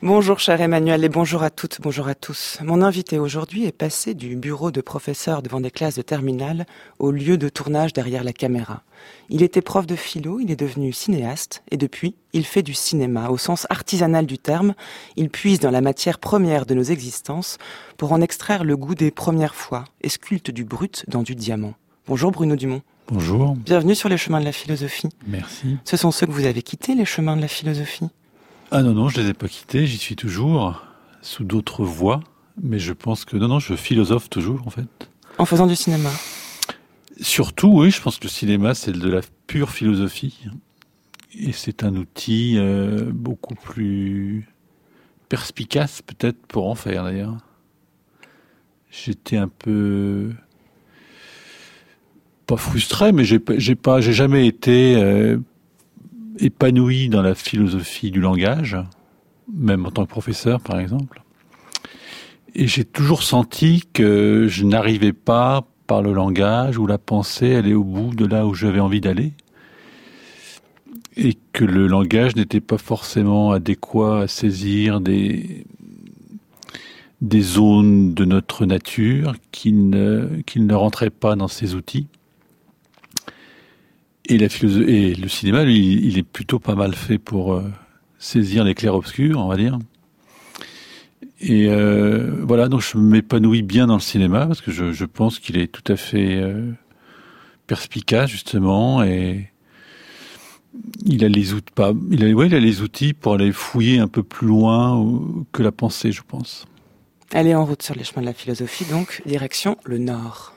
Bonjour cher Emmanuel et bonjour à toutes, bonjour à tous. Mon invité aujourd'hui est passé du bureau de professeur devant des classes de terminale au lieu de tournage derrière la caméra. Il était prof de philo, il est devenu cinéaste et depuis, il fait du cinéma. Au sens artisanal du terme, il puise dans la matière première de nos existences pour en extraire le goût des premières fois et sculpte du brut dans du diamant. Bonjour Bruno Dumont. Bonjour. Bienvenue sur les chemins de la philosophie. Merci. Ce sont ceux que vous avez quittés, les chemins de la philosophie ? Ah non, je les ai pas quittés, j'y suis toujours, sous d'autres voies, mais je pense que je philosophe toujours en fait. En faisant du cinéma ? Surtout, oui, je pense que le cinéma c'est de la pure philosophie, et c'est un outil beaucoup plus perspicace peut-être pour en faire d'ailleurs. J'étais un peu... pas frustré, mais j'ai jamais été... épanoui dans la philosophie du langage, même en tant que professeur, par exemple. Et j'ai toujours senti que je n'arrivais pas, par le langage ou la pensée, à aller au bout de là où j'avais envie d'aller. Et que le langage n'était pas forcément adéquat à saisir des zones de notre nature qu'il ne rentrait pas dans ces outils. Et le cinéma, lui, il est plutôt pas mal fait pour saisir les clairs-obscurs, on va dire. Et voilà, donc je m'épanouis bien dans le cinéma parce que je pense qu'il est tout à fait perspicace justement, et il a les outils pour aller fouiller un peu plus loin que la pensée, je pense. Allez en route sur les chemins de la philosophie, donc direction le Nord.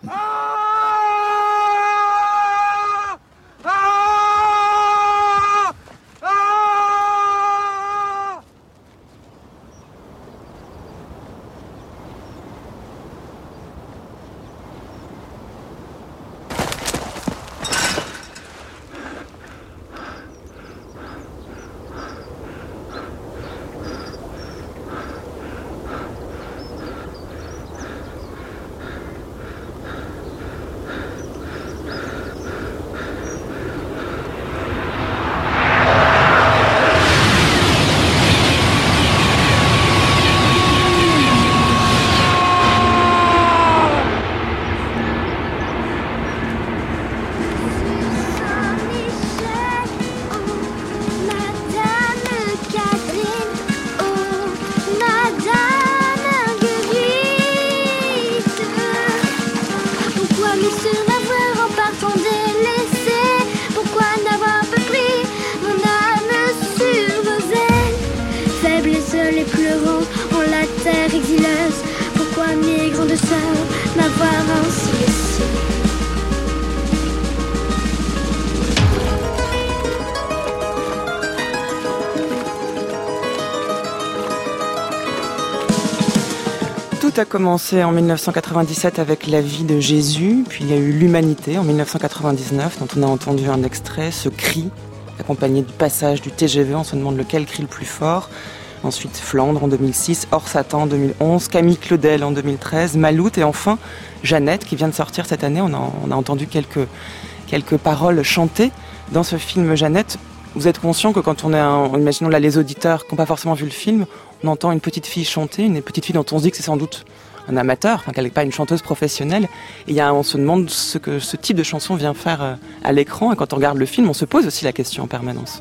Tout a commencé en 1997 avec la vie de Jésus, puis il y a eu l'Humanité en 1999, dont on a entendu un extrait, ce cri, accompagné du passage du TGV, on se demande lequel crie le plus fort. Ensuite Flandre en 2006, Hors Satan en 2011, Camille Claudel en 2013, Maloute et enfin Jeannette qui vient de sortir cette année. On a entendu quelques paroles chantées dans ce film Jeannette. Vous êtes conscient que quand imaginons là les auditeurs qui n'ont pas forcément vu le film, on entend une petite fille chanter, une petite fille dont on se dit que c'est sans doute un amateur, qu'elle n'est pas une chanteuse professionnelle. Et on se demande ce que ce type de chanson vient faire à l'écran. Et quand on regarde le film, on se pose aussi la question en permanence.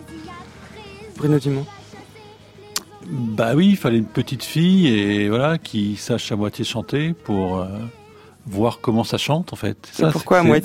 Bruno Dumont. Bah oui, il fallait une petite fille et voilà qui sache à moitié chanter pour voir comment ça chante en fait. Et pourquoi à moitié ?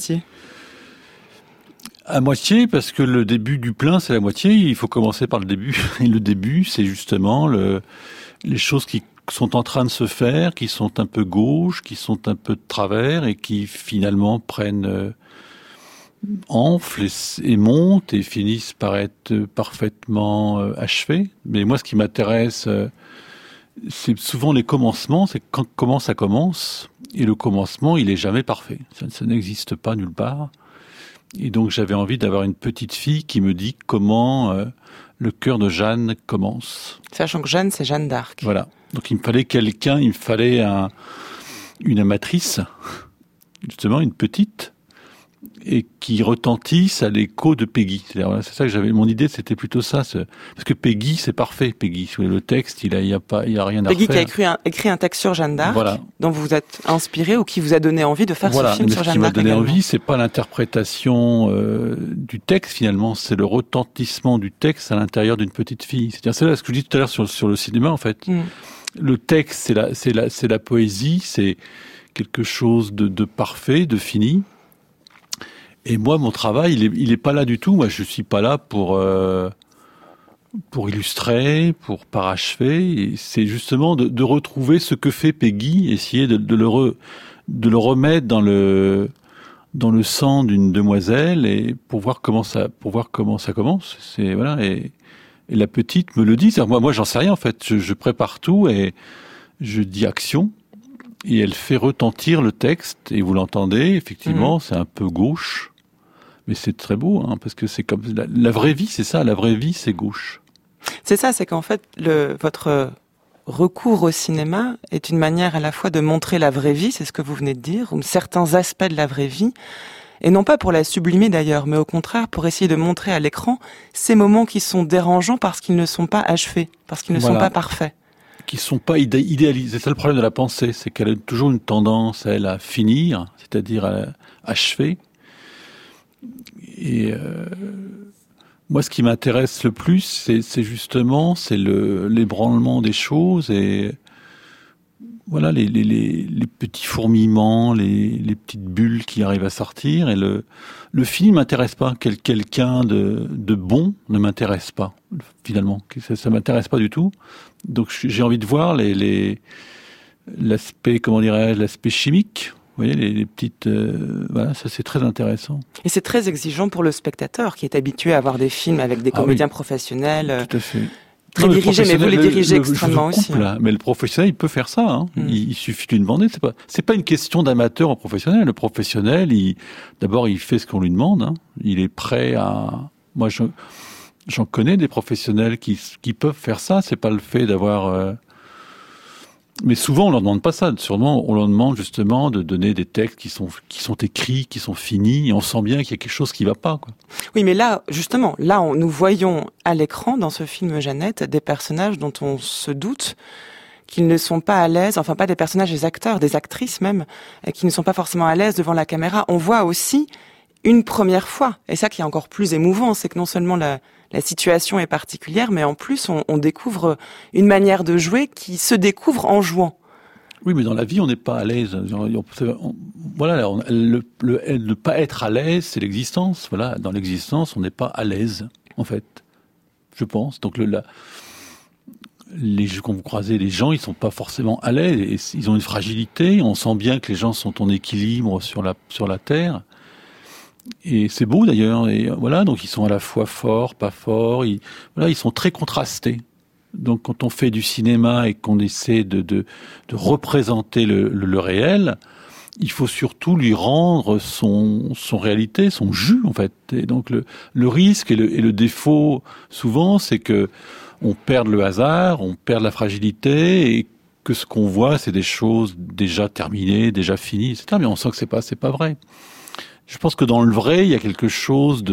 À moitié, parce que le début du plein, c'est la moitié. Il faut commencer par le début. Et le début, c'est justement les choses qui sont en train de se faire, qui sont un peu gauches, qui sont un peu de travers et qui finalement prennent enflent et montent et finissent par être parfaitement achevées. Mais moi, ce qui m'intéresse, c'est souvent les commencements, c'est comment ça commence. Et le commencement, il est jamais parfait. Ça n'existe pas nulle part. Et donc j'avais envie d'avoir une petite fille qui me dit comment le cœur de Jeanne commence. Sachant que Jeanne, c'est Jeanne d'Arc. Voilà. Donc il me fallait une amatrice, justement une petite, et qui retentissent à l'écho de Peggy. C'est ça que j'avais. Mon idée, c'était plutôt ça, parce que Peggy, c'est parfait. Peggy, le texte, il y a rien à refaire. Peggy qui a écrit un texte sur Jeanne d'Arc, dont vous vous êtes inspiré ou qui vous a donné envie de faire ce film sur Jeanne d'Arc. Ce qui m'a donné envie, c'est pas l'interprétation du texte finalement, c'est le retentissement du texte à l'intérieur d'une petite fille. C'est là ce que je dis tout à l'heure sur le cinéma en fait. Le texte, c'est la poésie, c'est quelque chose de parfait, de fini. Et moi, mon travail, il est pas là du tout. Moi, je suis pas là pour illustrer, pour parachever. Et c'est justement de retrouver ce que fait Peggy, essayer de le remettre dans le sang d'une demoiselle et pour voir comment ça commence. C'est voilà. Et la petite me le dit. Moi, j'en sais rien en fait. Je prépare tout et je dis action. Et elle fait retentir le texte, et vous l'entendez, effectivement, c'est un peu gauche, mais c'est très beau, parce que c'est comme la vraie vie, c'est ça, la vraie vie, c'est gauche. C'est ça, c'est qu'en fait, votre recours au cinéma est une manière à la fois de montrer la vraie vie, c'est ce que vous venez de dire, ou certains aspects de la vraie vie, et non pas pour la sublimer d'ailleurs, mais au contraire pour essayer de montrer à l'écran ces moments qui sont dérangeants parce qu'ils ne sont pas achevés, parce qu'ils ne sont pas parfaits. Qui sont pas idéalisés. C'est ça le problème de la pensée, c'est qu'elle a toujours une tendance, elle, à finir, c'est-à-dire à achever. Et moi, ce qui m'intéresse le plus, c'est justement l'ébranlement des choses et voilà les petits fourmillements, les petites bulles qui arrivent à sortir. Et le film m'intéresse pas. Quelqu'un de bon ne m'intéresse pas finalement. Ça m'intéresse pas du tout. Donc j'ai envie de voir l'aspect, comment dirais-je, l'aspect chimique. Vous voyez, les petites... voilà, ça c'est très intéressant. Et c'est très exigeant pour le spectateur qui est habitué à voir des films avec des comédiens professionnels. Tout à fait. Très dirigés, mais vous les dirigez extrêmement aussi. Mais le professionnel, il peut faire ça. Il suffit d'une demander. C'est pas une question d'amateur au professionnel. Le professionnel, d'abord, il fait ce qu'on lui demande. Il est prêt à... Moi, j'en connais des professionnels qui peuvent faire ça. C'est pas le fait d'avoir... Mais souvent, on leur demande pas ça. Sûrement, on leur demande justement de donner des textes qui sont écrits, qui sont finis. Et on sent bien qu'il y a quelque chose qui va pas, quoi. Oui, mais là, justement, nous voyons à l'écran, dans ce film Jeannette, des personnages dont on se doute qu'ils ne sont pas à l'aise, enfin pas des personnages, des acteurs, des actrices même, qui ne sont pas forcément à l'aise devant la caméra. On voit aussi une première fois, et ça qui est encore plus émouvant, c'est que non seulement la situation est particulière, mais en plus on découvre une manière de jouer qui se découvre en jouant. Oui, mais dans la vie, on n'est pas à l'aise. Voilà, ne pas être à l'aise, c'est l'existence. Voilà, dans l'existence, on n'est pas à l'aise, en fait. Je pense. Donc quand vous croisez les gens, ils sont pas forcément à l'aise. Ils ont une fragilité. On sent bien que les gens sont en équilibre sur la terre. Et c'est beau d'ailleurs. Et voilà, donc ils sont à la fois forts, pas forts. Ils sont très contrastés. Donc quand on fait du cinéma et qu'on essaie de représenter le réel, il faut surtout lui rendre son réalité, son jus en fait. Et donc le risque et le défaut souvent, c'est que on perd le hasard, on perd la fragilité et que ce qu'on voit, c'est des choses déjà terminées, déjà finies, etc. Mais on sent que c'est pas vrai. Je pense que dans le vrai, il y a quelque chose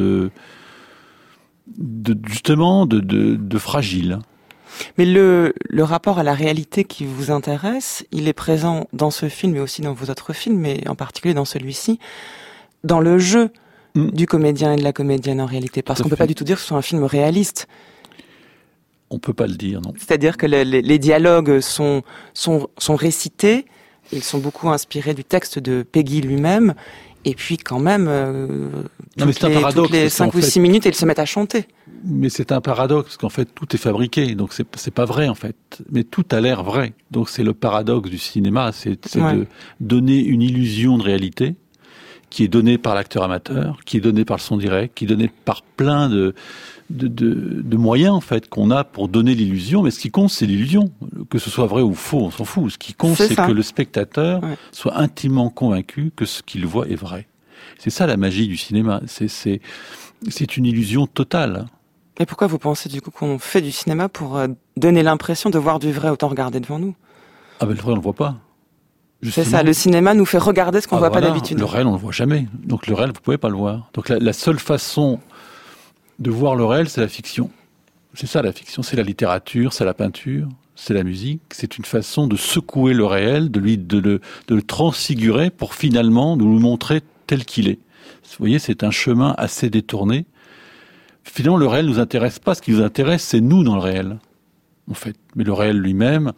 justement de fragile. Mais le rapport à la réalité qui vous intéresse, il est présent dans ce film et aussi dans vos autres films, mais en particulier dans celui-ci, dans le jeu du comédien et de la comédienne en réalité. Parce qu'on peut pas du tout dire que ce soit un film réaliste. On peut pas le dire, non. C'est-à-dire que les dialogues sont récités, ils sont beaucoup inspirés du texte de Peggy lui-même, et puis quand même, toutes les 5 ou 6 minutes, ils se mettent à chanter. Mais c'est un paradoxe, parce qu'en fait, tout est fabriqué, donc c'est pas vrai, en fait. Mais tout a l'air vrai. Donc c'est le paradoxe du cinéma, c'est de donner une illusion de réalité, qui est donnée par l'acteur amateur, qui est donnée par le son direct, qui est donnée par plein de moyens, en fait, qu'on a pour donner l'illusion. Mais ce qui compte, c'est l'illusion. Que ce soit vrai ou faux, on s'en fout. Ce qui compte, c'est que le spectateur soit intimement convaincu que ce qu'il voit est vrai. C'est ça la magie du cinéma. C'est une illusion totale. Et pourquoi vous pensez du coup qu'on fait du cinéma pour donner l'impression de voir du vrai, autant regarder devant nous? Ah ben le vrai on le voit pas. C'est ça, le cinéma nous fait regarder ce qu'on voit pas d'habitude. Le réel, on le voit jamais. Donc le réel, vous pouvez pas le voir. Donc la seule façon de voir le réel, c'est la fiction. C'est ça la fiction, c'est la littérature, c'est la peinture, c'est la musique. C'est une façon de secouer le réel, de le transfigurer pour finalement nous le montrer tel qu'il est. Vous voyez, c'est un chemin assez détourné. Finalement, le réel nous intéresse pas. Ce qui nous intéresse, c'est nous dans le réel, en fait. Mais le réel lui-même,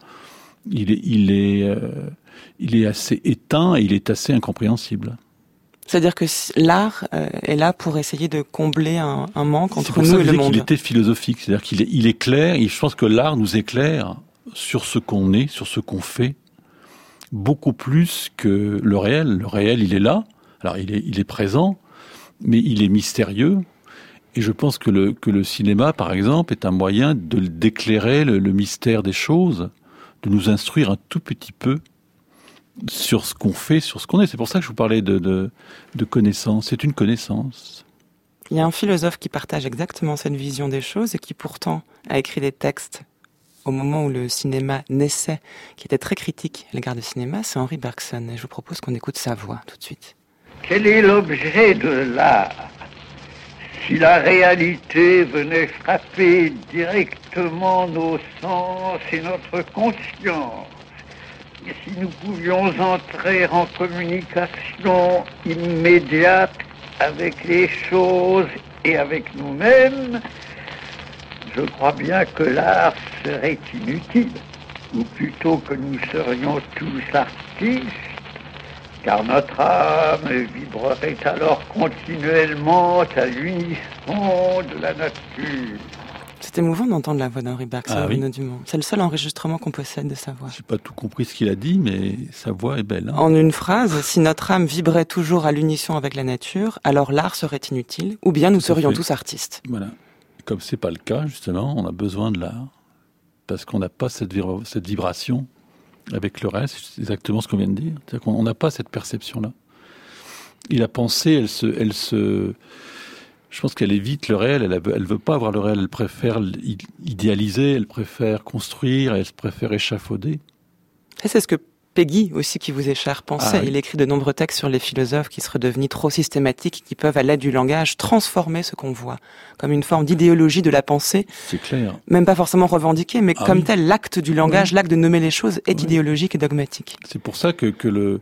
il est assez éteint et il est assez incompréhensible. C'est-à-dire que l'art est là pour essayer de combler un manque entre nous et le monde. Il était philosophique, c'est-à-dire qu'il éclaire, et je pense que l'art nous éclaire sur ce qu'on est, sur ce qu'on fait, beaucoup plus que le réel. Le réel, il est là, alors il est présent, mais il est mystérieux, et je pense que le cinéma, par exemple, est un moyen d'éclairer le mystère des choses, de nous instruire un tout petit peu sur ce qu'on fait, sur ce qu'on est. C'est pour ça que je vous parlais de connaissance. C'est une connaissance. Il y a un philosophe qui partage exactement cette vision des choses et qui pourtant a écrit des textes au moment où le cinéma naissait, qui était très critique à l'égard du cinéma, c'est Henri Bergson. Et je vous propose qu'on écoute sa voix tout de suite. Quel est l'objet de l'art ? Si la réalité venait frapper directement nos sens et notre conscience, et si nous pouvions entrer en communication immédiate avec les choses et avec nous-mêmes, je crois bien que l'art serait inutile, ou plutôt que nous serions tous artistes, car notre âme vibrerait alors continuellement à l'unisson de la nature. C'est émouvant d'entendre la voix d'Henri Bergson, Bruno Dumont. C'est le seul enregistrement qu'on possède de sa voix. Je n'ai pas tout compris ce qu'il a dit, mais sa voix est belle. Hein. En une phrase, si notre âme vibrait toujours à l'unisson avec la nature, alors l'art serait inutile, ou bien nous serions tous artistes. Voilà. Comme c'est pas le cas, justement, on a besoin de l'art, parce qu'on n'a pas cette vibration avec le reste. C'est exactement ce qu'on vient de dire. C'est-à-dire qu'on n'a pas cette perception-là. Et la pensée, je pense qu'elle évite le réel, elle veut pas avoir le réel, elle préfère idéaliser, elle préfère construire, elle préfère échafauder. Et c'est ce que Péguy, aussi, qui vous est cher, pensait. Oui. Il écrit de nombreux textes sur les philosophes qui seraient devenus trop systématiques, qui peuvent, à l'aide du langage, transformer ce qu'on voit, comme une forme d'idéologie de la pensée. C'est clair. Même pas forcément revendiquée, mais comme tel, l'acte du langage, l'acte de nommer les choses est idéologique et dogmatique. C'est pour ça que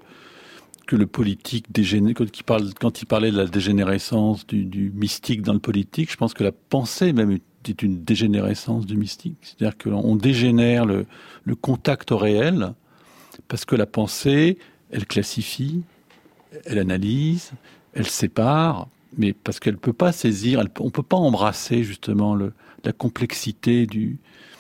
le politique quand il parlait de la dégénérescence du mystique dans le politique, je pense que la pensée même est une dégénérescence du mystique. C'est-à-dire qu'on dégénère le contact au réel, parce que la pensée, elle classifie, elle analyse, elle sépare, mais parce qu'elle peut pas saisir, on peut pas embrasser justement la complexité du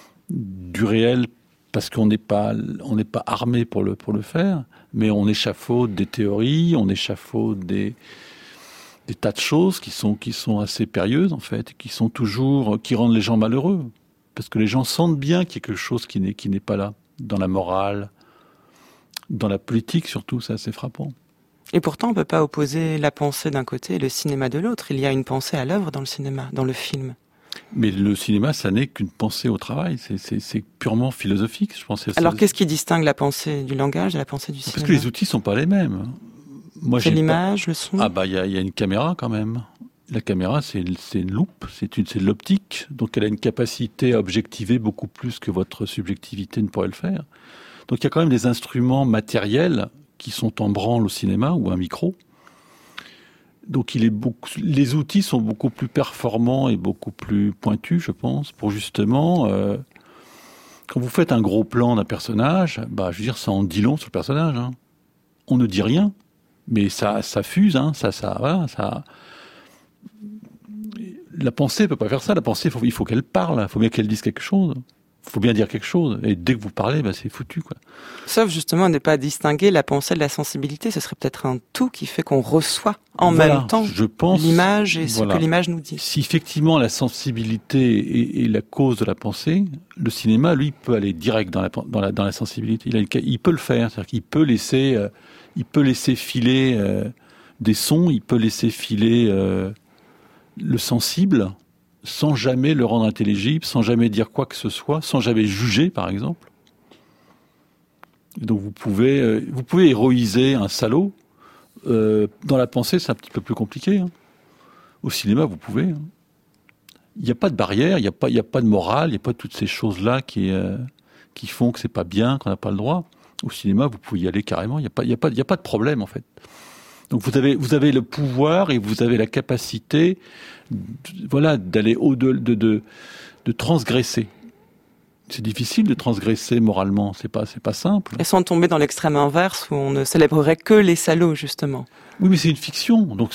réel, parce qu'on n'est pas armé pour le faire, mais on échafaude des théories, on échafaude des tas de choses qui sont assez périlleuses en fait, qui rendent les gens malheureux, parce que les gens sentent bien qu'il y a quelque chose qui n'est pas là, dans la morale, dans la politique surtout, c'est assez frappant. Et pourtant, on ne peut pas opposer la pensée d'un côté et le cinéma de l'autre. Il y a une pensée à l'œuvre dans le cinéma, dans le film. Mais le cinéma, ça n'est qu'une pensée au travail. C'est purement philosophique, je pense. Alors, qu'est-ce qui distingue la pensée du langage et la pensée du cinéma ? Parce que les outils sont pas les mêmes. C'est l'image, le son ? Ah bah, il y a une caméra quand même. La caméra, c'est une loupe, c'est de l'optique. Donc, elle a une capacité à objectiver beaucoup plus que votre subjectivité ne pourrait le faire. Donc il y a quand même des instruments matériels qui sont en branle au cinéma, ou un micro. Donc les outils sont beaucoup plus performants et beaucoup plus pointus, je pense, pour justement... quand vous faites un gros plan d'un personnage, je veux dire, ça en dit long sur le personnage. Hein. On ne dit rien, mais ça fuse, hein, ça... La pensée ne peut pas faire ça. La pensée, il faut qu'elle parle, il faut bien qu'elle dise quelque chose. Il faut bien dire quelque chose. Et dès que vous parlez, c'est foutu, quoi. Sauf justement à ne pas distinguer la pensée de la sensibilité. Ce serait peut-être un tout qui fait qu'on reçoit en même temps l'image et ce que l'image nous dit. Si effectivement la sensibilité est la cause de la pensée, le cinéma, lui, peut aller direct dans la sensibilité. Il peut le faire. C'est-à-dire qu'il peut laisser filer des sons, il peut laisser filer le sensible, sans jamais le rendre intelligible, sans jamais dire quoi que ce soit, sans jamais juger, par exemple. Donc vous pouvez héroïser un salaud. Dans la pensée, c'est un petit peu plus compliqué. Hein. Au cinéma, vous pouvez. Hein. Il n'y a pas de barrière, il n'y a pas de morale, il n'y a pas toutes ces choses-là qui font que c'est pas bien, qu'on n'a pas le droit. Au cinéma, vous pouvez y aller carrément. Il n'y a pas de problème en fait. Donc vous avez le pouvoir et vous avez la capacité, d'aller au-delà, de transgresser. C'est difficile de transgresser moralement, c'est pas simple. Et sans tomber dans l'extrême inverse où on ne célébrerait que les salauds, justement. Oui, mais c'est une fiction, donc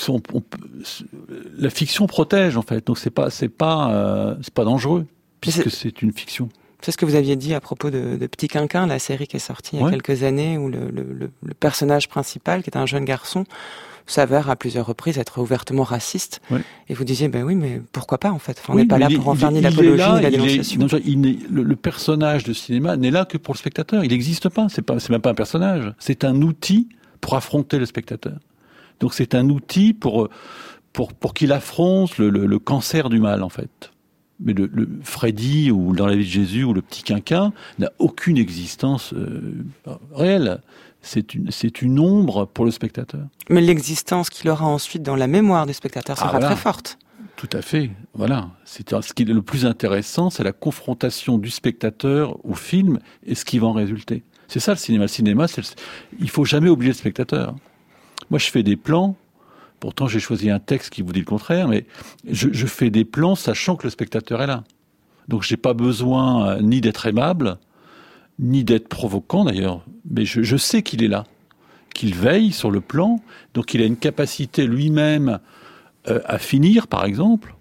la fiction protège en fait, donc c'est pas dangereux puisque c'est une fiction. C'est ce que vous aviez dit à propos de Petit Quinquin, la série qui est sortie il y a quelques années, où le personnage principal, qui est un jeune garçon, s'avère à plusieurs reprises être ouvertement raciste. Oui. Et vous disiez, oui, mais pourquoi pas en fait, on n'est pas là pour en faire ni l'apologie ni la dénonciation. Le personnage de cinéma n'est là que pour le spectateur. Il n'existe pas. C'est même pas un personnage. C'est un outil pour affronter le spectateur. Donc c'est un outil pour qu'il affronte le cancer du mal en fait. Mais le Freddy ou dans la vie de Jésus ou le Petit Quinquin n'a aucune existence réelle. C'est une ombre pour le spectateur. Mais l'existence qu'il aura ensuite dans la mémoire du spectateur sera très forte. Tout à fait. Voilà. Ce qui est le plus intéressant, c'est la confrontation du spectateur au film et ce qui va en résulter. C'est ça le cinéma. Le cinéma, il faut jamais oublier le spectateur. Moi, je fais des plans. Pourtant, j'ai choisi un texte qui vous dit le contraire, mais je fais des plans sachant que le spectateur est là. Donc, j'ai pas besoin ni d'être aimable, ni d'être provoquant d'ailleurs, mais je sais qu'il est là, qu'il veille sur le plan, donc il a une capacité lui-même à finir, par exemple.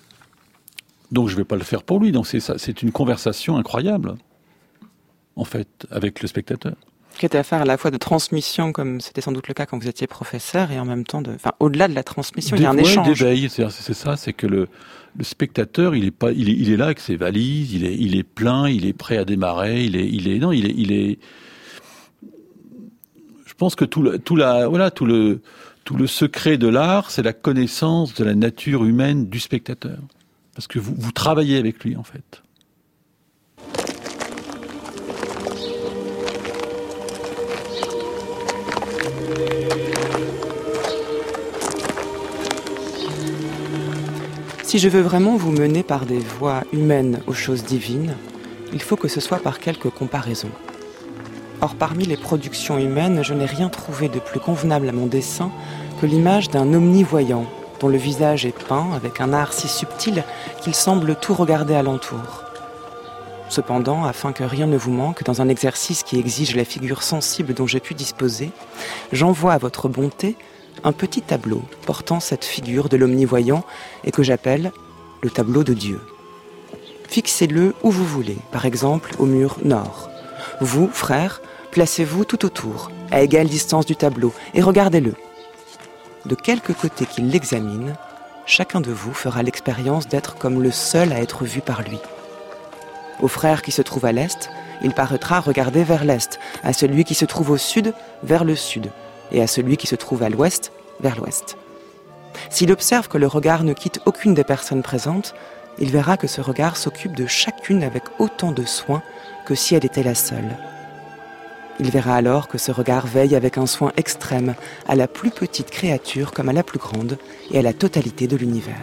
Donc je vais pas le faire pour lui. Donc c'est une conversation incroyable, en fait, avec le spectateur. Qui était affaire à la fois de transmission, comme c'était sans doute le cas quand vous étiez professeur, et en même temps au-delà de la transmission, il y a un échange. D'éveil, c'est ça, c'est que le spectateur, il est là avec ses valises, il est plein, il est prêt à démarrer, je pense que tout le secret de l'art, c'est la connaissance de la nature humaine du spectateur. Parce que vous travaillez avec lui, en fait. Si je veux vraiment vous mener par des voies humaines aux choses divines, il faut que ce soit par quelques comparaisons. Or, parmi les productions humaines, je n'ai rien trouvé de plus convenable à mon dessein que l'image d'un omnivoyant, dont le visage est peint avec un art si subtil qu'il semble tout regarder alentour. Cependant, afin que rien ne vous manque, dans un exercice qui exige la figure sensible dont j'ai pu disposer, j'envoie à votre bonté un petit tableau portant cette figure de l'omnivoyant et que j'appelle le tableau de Dieu. Fixez-le où vous voulez, par exemple au mur nord. Vous, frères, placez-vous tout autour, à égale distance du tableau, et regardez-le. De quelque côté qu'il l'examine, chacun de vous fera l'expérience d'être comme le seul à être vu par lui. Au frère qui se trouve à l'est, il paraîtra regarder vers l'est, à celui qui se trouve au sud, vers le sud, et à celui qui se trouve à l'ouest, vers l'ouest. S'il observe que le regard ne quitte aucune des personnes présentes, il verra que ce regard s'occupe de chacune avec autant de soin que si elle était la seule. Il verra alors que ce regard veille avec un soin extrême à la plus petite créature comme à la plus grande et à la totalité de l'univers.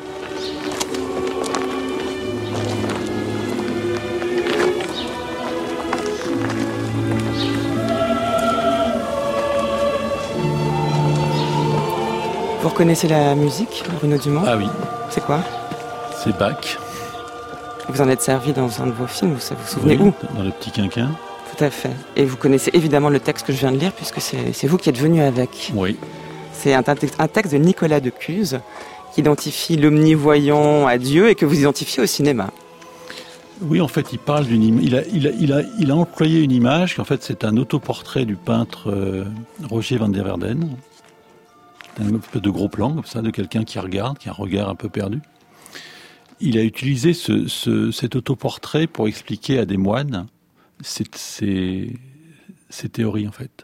Vous reconnaissez la musique, Bruno Dumont ? Ah oui. C'est quoi ? C'est Bach. Vous en êtes servi dans un de vos films, vous vous souvenez où ? Dans Le Petit Quinquin. Tout à fait. Et vous connaissez évidemment le texte que je viens de lire, puisque c'est vous qui êtes venu avec. Oui. C'est un texte de Nicolas de Cuse, qui identifie l'omnivoyant à Dieu et que vous identifiez au cinéma. Oui, en fait, il parle d'une il a employé une image qui, en fait, c'est un autoportrait du peintre Roger van der Verden. Un peu de gros plan, comme ça, de quelqu'un qui regarde, qui a un regard un peu perdu. Il a utilisé cet autoportrait pour expliquer à des moines ces théories, en fait.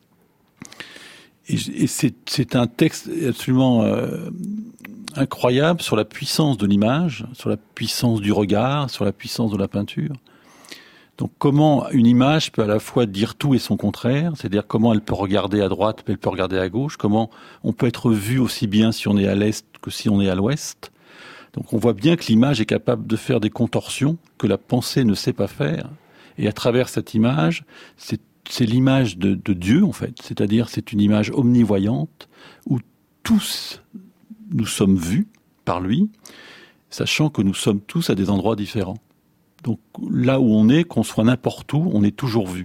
Et c'est un texte absolument incroyable sur la puissance de l'image, sur la puissance du regard, sur la puissance de la peinture. Donc comment une image peut à la fois dire tout et son contraire, c'est-à-dire comment elle peut regarder à droite, mais elle peut regarder à gauche, comment on peut être vu aussi bien si on est à l'est que si on est à l'ouest. Donc on voit bien que l'image est capable de faire des contorsions que la pensée ne sait pas faire. Et à travers cette image, c'est l'image de Dieu en fait, c'est-à-dire c'est une image omnivoyante où tous nous sommes vus par lui, sachant que nous sommes tous à des endroits différents. Donc là où on est, qu'on soit n'importe où, on est toujours vu.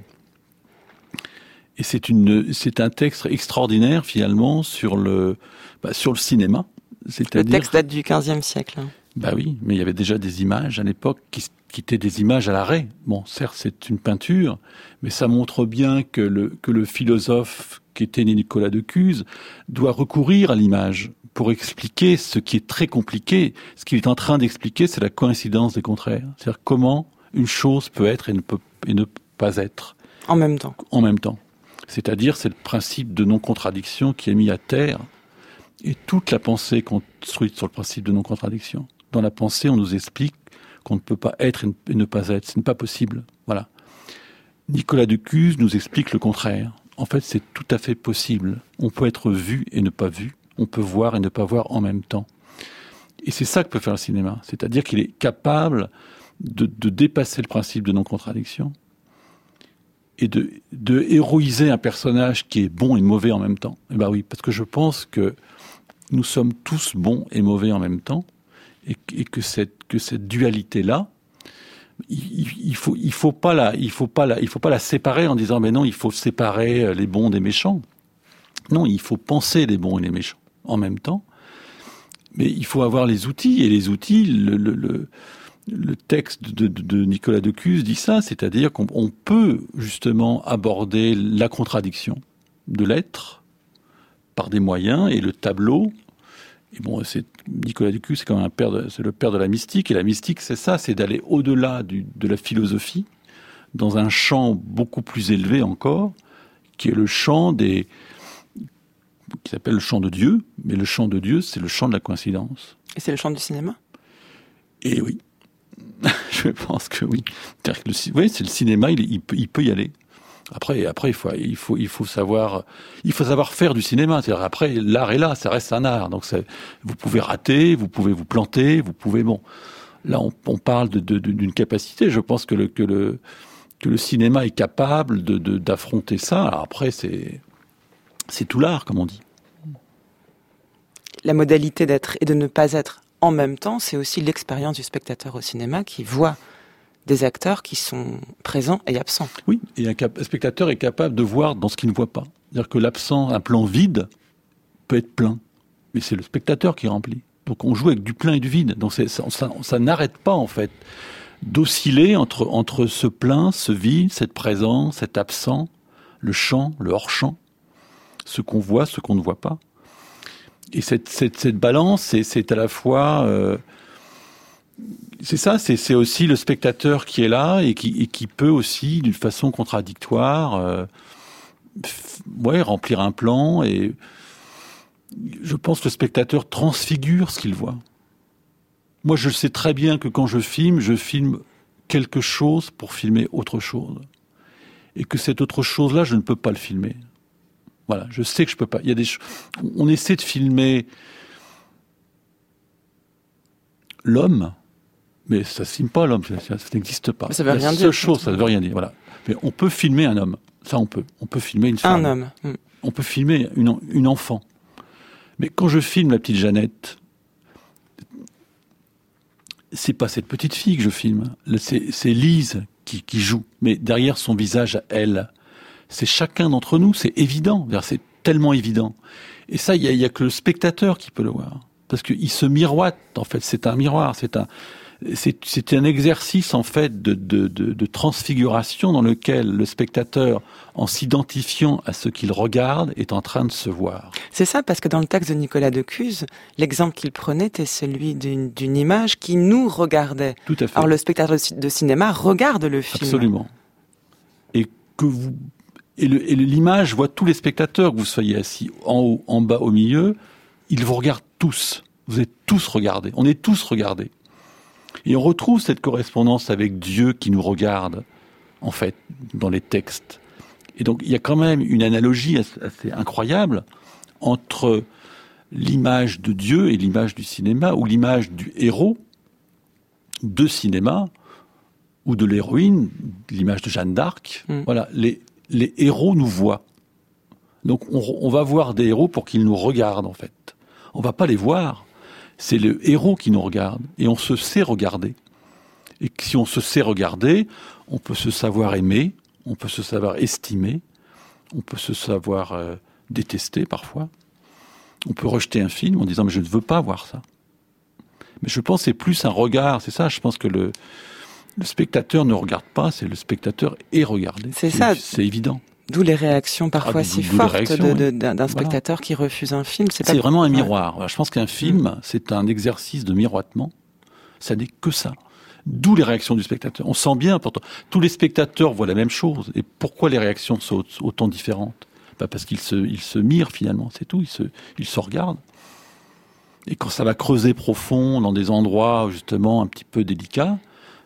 Et c'est un texte extraordinaire finalement sur le cinéma. Le texte date du XVe siècle. Bah oui, mais il y avait déjà des images à l'époque qui étaient des images à l'arrêt. Bon, certes, c'est une peinture, mais ça montre bien que le philosophe qui était Nicolas de Cuse doit recourir à l'image pour expliquer ce qui est très compliqué. Ce qu'il est en train d'expliquer, c'est la coïncidence des contraires. C'est-à-dire comment une chose peut être et ne pas être. En même temps. En même temps. C'est-à-dire, c'est le principe de non-contradiction qui est mis à terre. Et toute la pensée construite sur le principe de non-contradiction. Dans la pensée, on nous explique qu'on ne peut pas être et ne pas être. Ce n'est pas possible. Voilà. Nicolas de Cuse nous explique le contraire. En fait, c'est tout à fait possible. On peut être vu et ne pas vu. On peut voir et ne pas voir en même temps. Et c'est ça que peut faire le cinéma. C'est-à-dire qu'il est capable de dépasser le principe de non-contradiction et de héroïser un personnage qui est bon et mauvais en même temps. Eh ben oui, parce que je pense que nous sommes tous bons et mauvais en même temps, et que cette dualité-là, il faut pas la séparer en disant mais non, il faut séparer les bons des méchants. Non, il faut penser les bons et les méchants en même temps. Mais il faut avoir les outils, et les outils, le texte de Nicolas de Cuse dit ça, c'est-à-dire qu'on peut justement aborder la contradiction de l'être par des moyens, et le tableau. Et bon, Nicolas de Cuse, c'est quand même c'est le père de la mystique, et la mystique, c'est ça, c'est d'aller au-delà de la philosophie, dans un champ beaucoup plus élevé encore, qui est le champ qui s'appelle le champ de Dieu, mais le champ de Dieu, c'est le champ de la coïncidence. Et c'est le champ du cinéma ? Et oui, je pense que oui. Oui, c'est le cinéma, il peut y aller. Après, il faut savoir faire du cinéma. C'est-à-dire, après, l'art est là, ça reste un art. Donc, vous pouvez rater, vous pouvez vous planter, bon. Là, on parle d'une capacité. Je pense que le cinéma est capable d'affronter ça. Alors après, c'est tout l'art, comme on dit. La modalité d'être et de ne pas être en même temps, c'est aussi l'expérience du spectateur au cinéma qui voit des acteurs qui sont présents et absents. Oui, et un spectateur est capable de voir dans ce qu'il ne voit pas. C'est-à-dire que l'absent, un plan vide, peut être plein. Mais c'est le spectateur qui remplit. Donc on joue avec du plein et du vide. Donc ça n'arrête pas, en fait, d'osciller entre ce plein, ce vide, cette présence, cet absent, le champ, le hors-champ, ce qu'on voit, ce qu'on ne voit pas. Et cette balance, c'est à la fois... c'est ça, c'est aussi le spectateur qui est là et qui peut aussi, d'une façon contradictoire, remplir un plan. Et je pense que le spectateur transfigure ce qu'il voit. Moi, je sais très bien que quand je filme quelque chose pour filmer autre chose. Et que cette autre chose-là, je ne peux pas le filmer. Voilà, je sais que je peux pas. Il y a on essaie de filmer l'homme, mais ça ne filme pas l'homme, ça n'existe pas. Ça veut rien dire. La seule chose, ça ne veut rien dire. Voilà. Mais on peut filmer un homme, ça on peut. On peut filmer une femme. Un homme. On peut filmer une enfant. Mais quand je filme la petite Jeannette, c'est pas cette petite fille que je filme. C'est Lise qui joue. Mais derrière son visage à elle, c'est chacun d'entre nous. C'est évident. C'est tellement évident. Et ça, il y a que le spectateur qui peut le voir. Parce qu'il se miroite, en fait. C'est un miroir. C'est un exercice, en fait, de transfiguration dans lequel le spectateur, en s'identifiant à ce qu'il regarde, est en train de se voir. C'est ça, parce que dans le texte de Nicolas de Cuse, l'exemple qu'il prenait était celui d'une image qui nous regardait. Tout à fait. Alors le spectateur de cinéma regarde le film. Absolument. Et l'image voit tous les spectateurs, que vous soyez assis en haut, en bas, au milieu, ils vous regardent tous. Vous êtes tous regardés. On est tous regardés. Et on retrouve cette correspondance avec Dieu qui nous regarde en fait, dans les textes. Et donc, il y a quand même une analogie assez incroyable entre l'image de Dieu et l'image du cinéma, ou l'image du héros de cinéma, ou de l'héroïne, l'image de Jeanne d'Arc. Voilà, les héros nous voient. Donc, on va voir des héros pour qu'ils nous regardent, en fait. On va pas les voir. C'est le héros qui nous regarde. Et on se sait regarder. Et si on se sait regarder, on peut se savoir aimer, on peut se savoir estimer, on peut se savoir détester parfois. On peut rejeter un film en disant « mais je ne veux pas voir ça ». Mais je pense que c'est plus un regard, c'est ça, je pense que le spectateur ne regarde pas, c'est le spectateur est regardé. C'est ça. C'est évident. D'où les réactions parfois si fortes d'un spectateur voilà. qui refuse un film. C'est vraiment un miroir. Ouais. Je pense qu'un film, c'est un exercice de miroitement. Ça n'est que ça. D'où les réactions du spectateur. On sent bien, pourtant, tous les spectateurs voient la même chose. Et pourquoi les réactions sont autant différentes ? Parce qu'ils se mirent finalement, c'est tout. Ils se regardent. Et quand ça va creuser profond dans des endroits justement un petit peu délicats,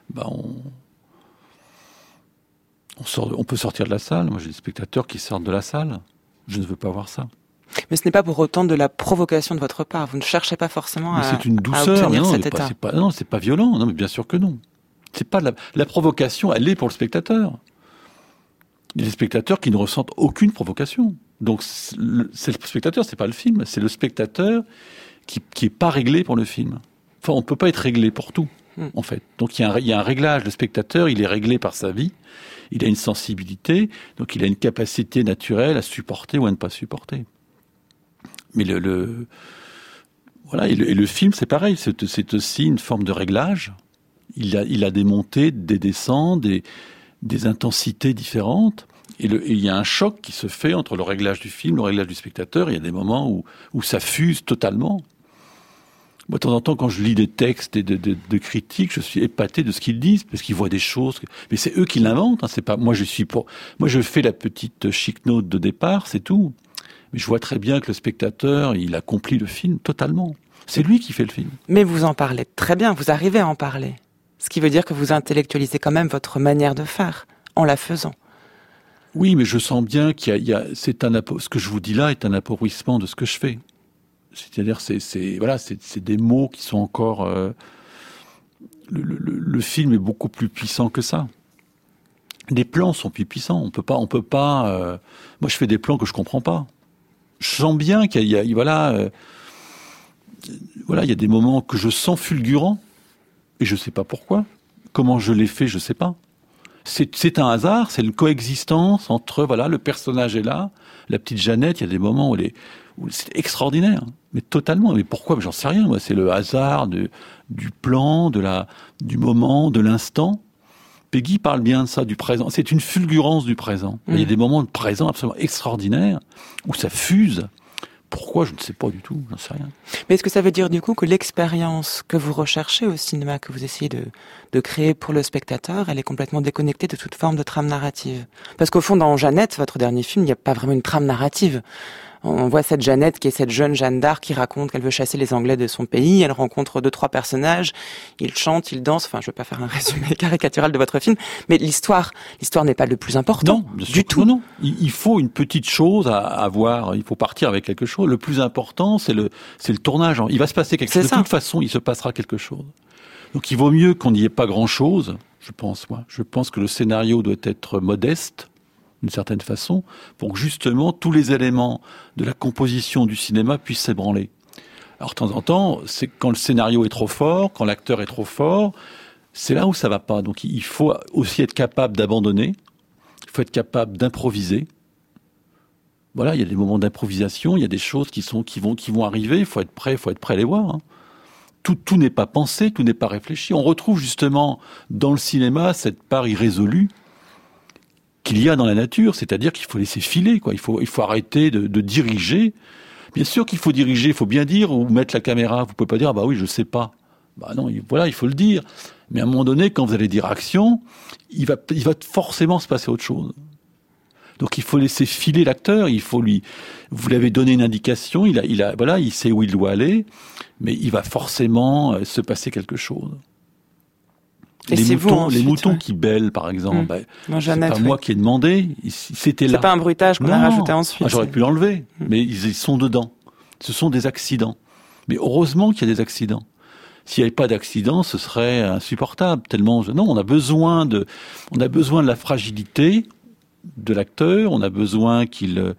on peut sortir de la salle. Moi, j'ai des spectateurs qui sortent de la salle. Je ne veux pas voir ça. Mais ce n'est pas pour autant de la provocation de votre part. Vous ne cherchez pas forcément à c'est une douceur. à obtenir cet état. C'est pas violent. Non, mais bien sûr que non. C'est pas la provocation. Elle est pour le spectateur. Il y a des spectateurs qui ne ressentent aucune provocation. Donc, c'est le spectateur, c'est pas le film. C'est le spectateur qui est pas réglé pour le film. Enfin, on peut pas être réglé pour tout, en fait. Donc, il y a un réglage. Le spectateur, il est réglé par sa vie. Il a une sensibilité. Donc, il a une capacité naturelle à supporter ou à ne pas supporter. Mais voilà, et le film, c'est pareil. C'est aussi une forme de réglage. Il a des montées, des descentes, des intensités différentes. Et il y a un choc qui se fait entre le réglage du film, le réglage du spectateur. Il y a des moments où ça fuse totalement. Moi, de temps en temps, quand je lis des textes et de critiques, je suis épaté de ce qu'ils disent, parce qu'ils voient des choses. Mais c'est eux qui l'inventent. Hein, c'est pas moi. Moi, je fais la petite chic note de départ, c'est tout. Mais je vois très bien que le spectateur, il accomplit le film totalement. C'est lui qui fait le film. Mais vous en parlez très bien. Vous arrivez à en parler. Ce qui veut dire que vous intellectualisez quand même votre manière de faire en la faisant. Oui, mais je sens bien qu'il y a ce que je vous dis là est un appauvrissement de ce que je fais. C'est-à-dire, c'est des mots qui sont encore. Le film est beaucoup plus puissant que ça. Les plans sont plus puissants. On peut pas. Moi, je fais des plans que je comprends pas. Je sens bien qu'il y a il y a des moments que je sens fulgurants et je sais pas pourquoi. Comment je l'ai fait, je sais pas. C'est un hasard, c'est une coexistence entre le personnage est là, la petite Jeannette. Il y a des moments où c'est extraordinaire, mais totalement. Mais pourquoi ? Mais j'en sais rien. Moi, c'est le hasard du plan, du moment, de l'instant. Peggy parle bien de ça, du présent. C'est une fulgurance du présent. Il y a des moments de présent absolument extraordinaires où ça fuse. Pourquoi ? Je ne sais pas du tout, j'en sais rien. Mais est-ce que ça veut dire du coup que l'expérience que vous recherchez au cinéma, que vous essayez de créer pour le spectateur, elle est complètement déconnectée de toute forme de trame narrative ? Parce qu'au fond, dans Jeannette, votre dernier film, il n'y a pas vraiment une trame narrative. On voit cette Jeannette qui est cette jeune Jeanne d'Arc qui raconte qu'elle veut chasser les Anglais de son pays. Elle rencontre 2-3 personnages. Ils chantent, ils dansent. Enfin, je ne vais pas faire un résumé caricatural de votre film. Mais l'histoire n'est pas le plus important. Non, du tout. Non. Il faut une petite chose à voir. Il faut partir avec quelque chose. Le plus important, c'est le tournage. Il va se passer quelque chose. De toute façon, il se passera quelque chose. Donc, il vaut mieux qu'on n'y ait pas grand-chose, je pense, moi. Je pense que le scénario doit être modeste, d'une certaine façon, pour que justement tous les éléments de la composition du cinéma puissent s'ébranler. Alors de temps en temps, c'est quand le scénario est trop fort, quand l'acteur est trop fort, c'est là où ça va pas. Donc il faut aussi être capable d'abandonner, il faut être capable d'improviser. Voilà, il y a des moments d'improvisation, il y a des choses qui vont arriver, il faut être prêt à les voir. Hein. Tout n'est pas pensé, tout n'est pas réfléchi. On retrouve justement dans le cinéma cette part irrésolue qu'il y a dans la nature, c'est-à-dire qu'il faut laisser filer, quoi. Il faut arrêter de diriger. Bien sûr qu'il faut diriger, il faut bien dire ou mettre la caméra. Vous pouvez pas dire, ah bah oui, je sais pas. Bah non, il faut le dire. Mais à un moment donné, quand vous allez dire action, il va forcément se passer autre chose. Donc il faut laisser filer l'acteur, vous lui avez donné une indication, il sait où il doit aller, mais il va forcément se passer quelque chose. Les moutons qui bêlent, par exemple. C'est pas moi qui ai demandé. C'était là. C'est pas un bruitage qu'on a rajouté ensuite. J'aurais pu l'enlever, mais ils sont dedans. Ce sont des accidents. Mais heureusement qu'il y a des accidents. S'il n'y avait pas d'accident, ce serait insupportable. Tellement, non, on a besoin de la fragilité de l'acteur. On a besoin qu'il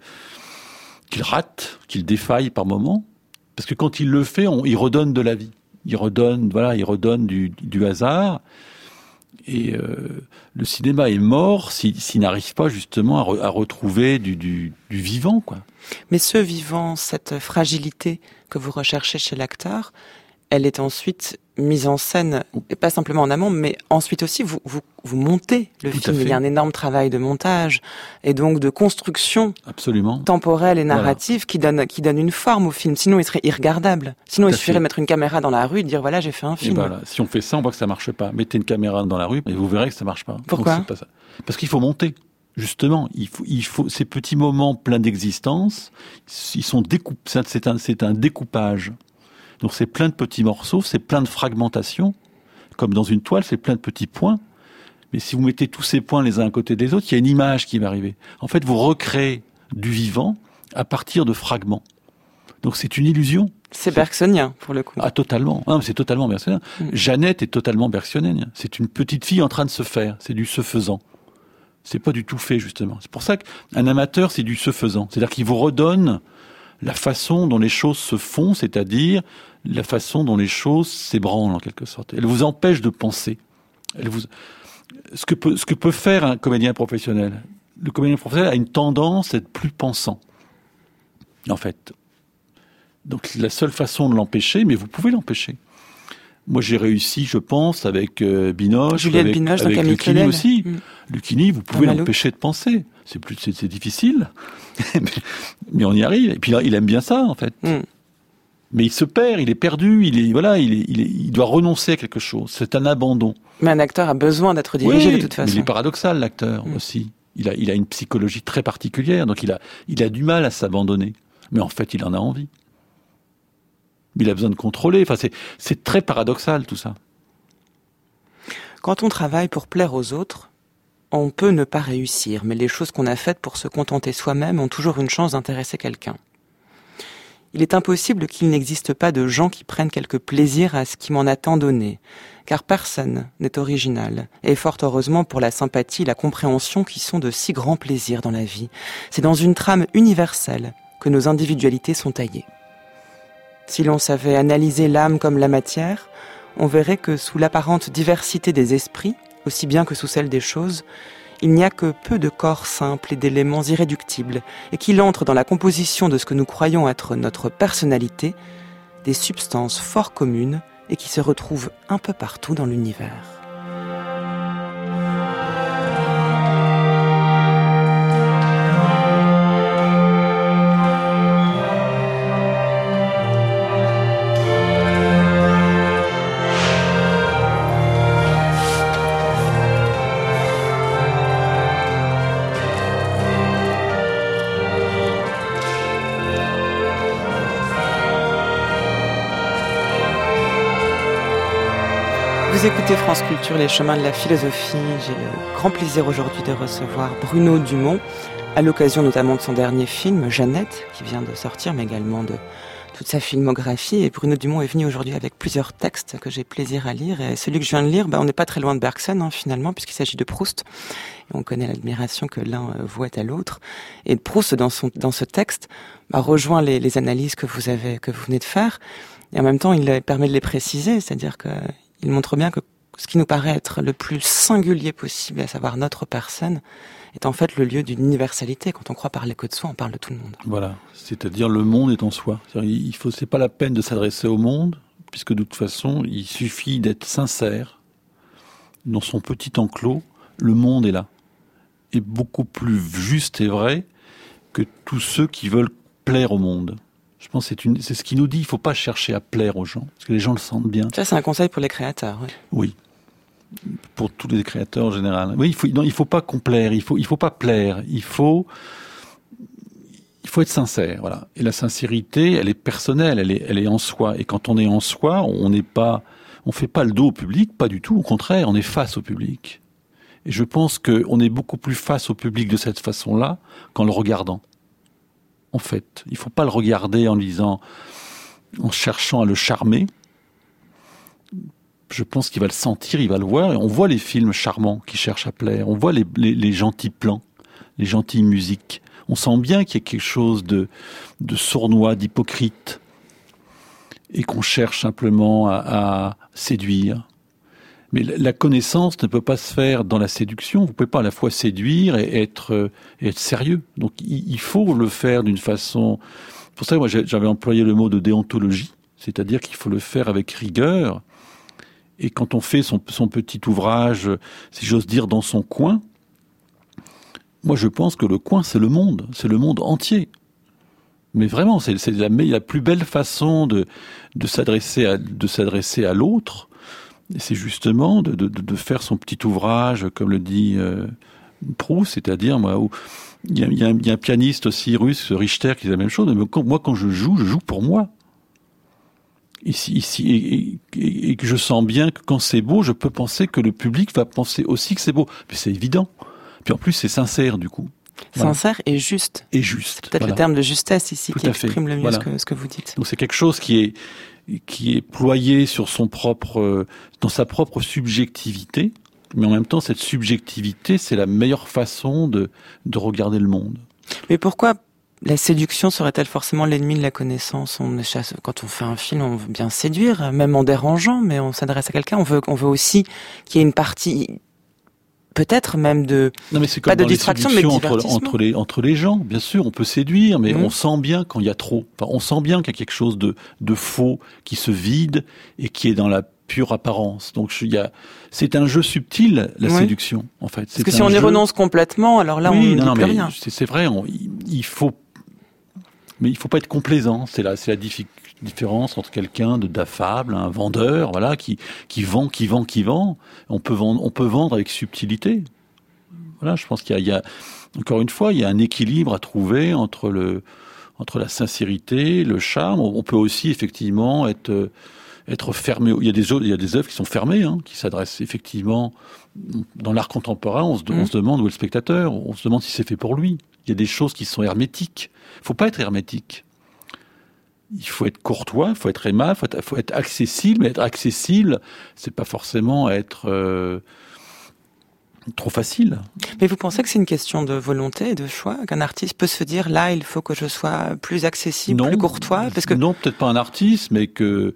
rate, qu'il défaille par moments. Parce que quand il le fait, il redonne de la vie. Il redonne du hasard. Et le cinéma est mort s'il n'arrive pas justement à retrouver du vivant, quoi. Mais ce vivant, cette fragilité que vous recherchez chez l'acteur, elle est ensuite mise en scène, et pas simplement en amont, mais ensuite aussi, vous montez le film. Il y a un énorme travail de montage, et donc de construction temporelle et narrative qui donne une forme au film. Sinon, il serait irregardable. Sinon, il suffirait de mettre une caméra dans la rue et de dire, voilà, j'ai fait un film. Et voilà. Si on fait ça, on voit que ça marche pas. Mettez une caméra dans la rue, et vous verrez que ça marche pas. Pourquoi ? Donc, c'est pas ça. Parce qu'il faut monter. Justement, il faut ces petits moments pleins d'existence, ils sont c'est un découpage. Donc c'est plein de petits morceaux, c'est plein de fragmentation, comme dans une toile, c'est plein de petits points. Mais si vous mettez tous ces points les uns à côté des autres, il y a une image qui va arriver. En fait, vous recréez du vivant à partir de fragments. Donc c'est une illusion. C'est bergsonien, pour le coup. Ah, totalement. Non, c'est totalement bergsonien. Jeannette est totalement bergsonienne. C'est une petite fille en train de se faire. C'est du se faisant. C'est pas du tout fait, justement. C'est pour ça qu'un amateur, c'est du se faisant. C'est-à-dire qu'il vous redonne la façon dont les choses se font, c'est-à-dire la façon dont les choses s'ébranlent, en quelque sorte. Elle vous empêche de penser. Ce que peut faire un comédien professionnel. Le comédien professionnel a une tendance à être plus pensant. En fait. Donc, la seule façon de l'empêcher, mais vous pouvez l'empêcher. Moi, j'ai réussi, je pense, avec Binoche, avec Lucchini aussi. Lucchini, vous pouvez l'empêcher de penser. C'est difficile, mais on y arrive. Et puis il aime bien ça, en fait. Mais il se perd, il est perdu, il doit renoncer à quelque chose. C'est un abandon. Mais un acteur a besoin d'être dirigé de toute façon. Mais il est paradoxal, l'acteur aussi. Il a une psychologie très particulière, donc il a du mal à s'abandonner. Mais en fait, il en a envie. Il a besoin de contrôler. Enfin, c'est très paradoxal, tout ça. Quand on travaille pour plaire aux autres, on peut ne pas réussir, mais les choses qu'on a faites pour se contenter soi-même ont toujours une chance d'intéresser quelqu'un. Il est impossible qu'il n'existe pas de gens qui prennent quelque plaisir à ce qui m'en a tant donné, car personne n'est original, et fort heureusement pour la sympathie et la compréhension qui sont de si grands plaisirs dans la vie. C'est dans une trame universelle que nos individualités sont taillées. Si l'on savait analyser l'âme comme la matière, on verrait que sous l'apparente diversité des esprits, aussi bien que sous celle des choses, il n'y a que peu de corps simples et d'éléments irréductibles, et qu'il entre dans la composition de ce que nous croyons être notre personnalité, des substances fort communes et qui se retrouvent un peu partout dans l'univers. Vous écoutez France Culture, les chemins de la philosophie. J'ai le grand plaisir aujourd'hui de recevoir Bruno Dumont, à l'occasion notamment de son dernier film, Jeannette, qui vient de sortir, mais également de toute sa filmographie. Et Bruno Dumont est venu aujourd'hui avec plusieurs textes que j'ai plaisir à lire. Et celui que je viens de lire, on n'est pas très loin de Bergson, finalement, puisqu'il s'agit de Proust. Et on connaît l'admiration que l'un vouait à l'autre. Et Proust, dans ce texte, rejoint les analyses que vous venez de faire. Et en même temps, il permet de les préciser, c'est-à-dire que il montre bien que ce qui nous paraît être le plus singulier possible, à savoir notre personne, est en fait le lieu d'une universalité. Quand on croit parler que de soi, on parle de tout le monde. Voilà, c'est-à-dire le monde est en soi. C'est pas la peine de s'adresser au monde, puisque de toute façon, il suffit d'être sincère. Dans son petit enclos, le monde est là. Et beaucoup plus juste et vrai que tous ceux qui veulent plaire au monde. Je pense que c'est ce qui nous dit, il ne faut pas chercher à plaire aux gens, parce que les gens le sentent bien. Ça, c'est un conseil pour les créateurs. Oui, pour tous les créateurs en général. Oui, il faut pas complaire, il faut pas plaire, il faut être sincère, voilà. Et la sincérité, elle est personnelle, elle est en soi. Et quand on est en soi, on n'est pas On fait pas le dos au public, pas du tout. Au contraire, on est face au public. Et je pense qu'on est beaucoup plus face au public de cette façon-là qu'en le regardant. En fait, il faut pas le regarder en cherchant à le charmer. Je pense qu'il va le sentir, il va le voir. Et on voit les films charmants qui cherchent à plaire. On voit les gentils plans, les gentilles musiques. On sent bien qu'il y a quelque chose de sournois, d'hypocrite, et qu'on cherche simplement à séduire. Mais la connaissance ne peut pas se faire dans la séduction. Vous ne pouvez pas à la fois séduire et être sérieux. Donc il faut le faire d'une façon... Pour ça, moi, j'avais employé le mot de déontologie, c'est-à-dire qu'il faut le faire avec rigueur. Et quand on fait son petit ouvrage, si j'ose dire, dans son coin, moi je pense que le coin, c'est le monde entier. Mais vraiment, c'est la plus belle façon de s'adresser à l'autre. Et c'est justement de faire son petit ouvrage, comme le dit Proust, c'est-à-dire, moi, où il y a un pianiste aussi russe, Richter, qui dit la même chose. Mais quand je joue pour moi. Et que je sens bien que quand c'est beau, je peux penser que le public va penser aussi que c'est beau. Mais c'est évident. Puis en plus, c'est sincère, du coup. Sincère et juste. Et juste. C'est peut-être le terme de justesse ici qui exprime le mieux ce que vous dites. Donc c'est quelque chose qui est ployé dans sa propre subjectivité, mais en même temps, cette subjectivité, c'est la meilleure façon de regarder le monde. Mais pourquoi la séduction serait-elle forcément l'ennemi de la connaissance? Quand on fait un film, on veut bien séduire, même en dérangeant, mais on s'adresse à quelqu'un. On veut aussi qu'il y ait une partie, peut-être même pas de distraction, mais de divertissement. Entre les gens, bien sûr, on peut séduire, mais on sent bien quand il y a trop. Enfin, on sent bien qu'il y a quelque chose de faux qui se vide et qui est dans la pure apparence. Donc c'est un jeu subtil, la séduction, en fait. Parce que si on y renonce complètement, alors là, on ne dit plus rien. C'est vrai, il faut pas être complaisant. C'est la différence entre quelqu'un d'affable, un vendeur, voilà, qui vend. On peut vendre avec subtilité. Voilà, je pense qu'il y a encore une fois, il y a un équilibre à trouver entre la sincérité, le charme. On peut aussi effectivement être fermé. Il y a des œuvres qui sont fermées, qui s'adressent effectivement dans l'art contemporain. On se demande où est le spectateur. On se demande si c'est fait pour lui. Il y a des choses qui sont hermétiques. Il faut pas être hermétique. Il faut être courtois, il faut être aimable, il faut être accessible. Mais être accessible, c'est pas forcément être trop facile. Mais vous pensez que c'est une question de volonté et de choix, qu'un artiste peut se dire là, il faut que je sois plus accessible, plus courtois, parce que non, peut-être pas un artiste, mais que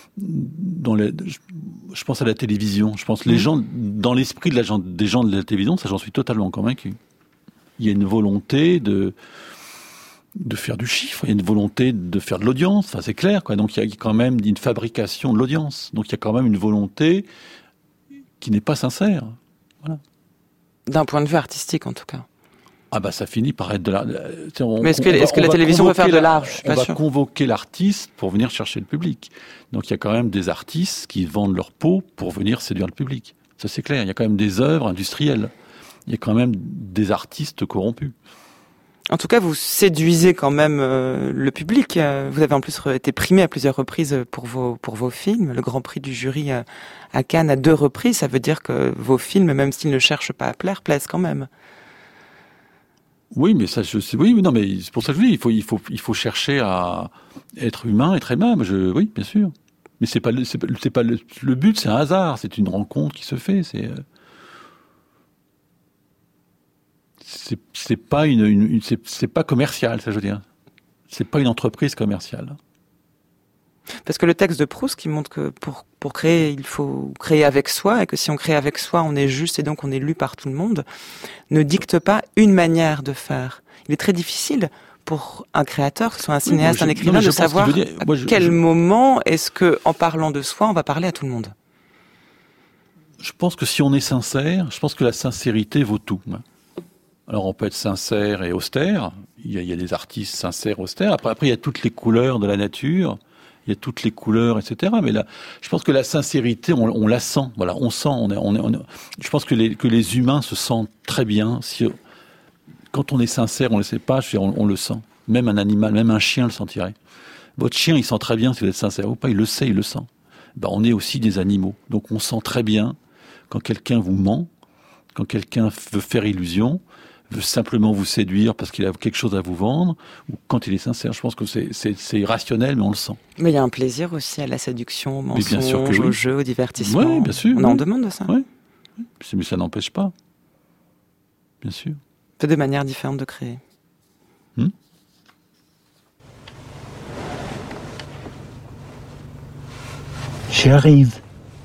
je pense à la télévision. Je pense que les gens, dans l'esprit des gens de la télévision, ça j'en suis totalement convaincu. Il y a une volonté de faire du chiffre, il y a une volonté de faire de l'audience, enfin c'est clair, quoi. Donc il y a quand même une fabrication de l'audience. Donc il y a quand même une volonté qui n'est pas sincère. Voilà. D'un point de vue artistique, en tout cas. Ah bah ça finit par être de l'art. Mais est-ce que la télévision peut faire de l'art? On va convoquer l'artiste pour venir chercher le public. Donc il y a quand même des artistes qui vendent leur peau pour venir séduire le public. Ça c'est clair. Il y a quand même des œuvres industrielles. Il y a quand même des artistes corrompus. En tout cas, vous séduisez quand même le public. Vous avez en plus été primé à plusieurs reprises pour vos films. Le Grand Prix du jury à Cannes à 2 reprises. Ça veut dire que vos films, même s'ils ne cherchent pas à plaire, plaisent quand même. Oui, mais ça, oui, non, mais c'est pour ça que je dis, il faut chercher à être humain, être aimable. Oui, bien sûr. Mais c'est pas le but, c'est un hasard. C'est une rencontre qui se fait. C'est pas commercial, ça je veux dire. C'est pas une entreprise commerciale. Parce que le texte de Proust qui montre que pour créer, il faut créer avec soi, et que si on crée avec soi, on est juste et donc on est lu par tout le monde, ne dicte pas une manière de faire. Il est très difficile pour un créateur, que ce soit un cinéaste, un écrivain, de savoir à quel moment est-ce que, en parlant de soi, on va parler à tout le monde. Je pense que si on est sincère, je pense que la sincérité vaut tout. Alors on peut être sincère et austère, il y a des artistes sincères, austères, après il y a toutes les couleurs de la nature, il y a toutes les couleurs, etc. Mais là, je pense que la sincérité, on la sent, voilà, on sent, je pense que les humains se sentent très bien, quand on est sincère, on ne le sait pas, on le sent, même un animal, même un chien le sentirait. Votre chien, il sent très bien si vous êtes sincère ou pas, il le sait, il le sent. on est aussi des animaux. Donc on sent très bien quand quelqu'un vous ment, quand quelqu'un veut faire illusion, veut simplement vous séduire parce qu'il a quelque chose à vous vendre, ou quand il est sincère. Je pense que c'est irrationnel, mais on le sent. Mais il y a un plaisir aussi à la séduction, au mensonge, bien sûr que oui. au jeu, au divertissement. Oui, bien sûr. On en demande de ça. Oui. Mais ça n'empêche pas. Bien sûr. C'est deux manières différentes de créer. J'arrive.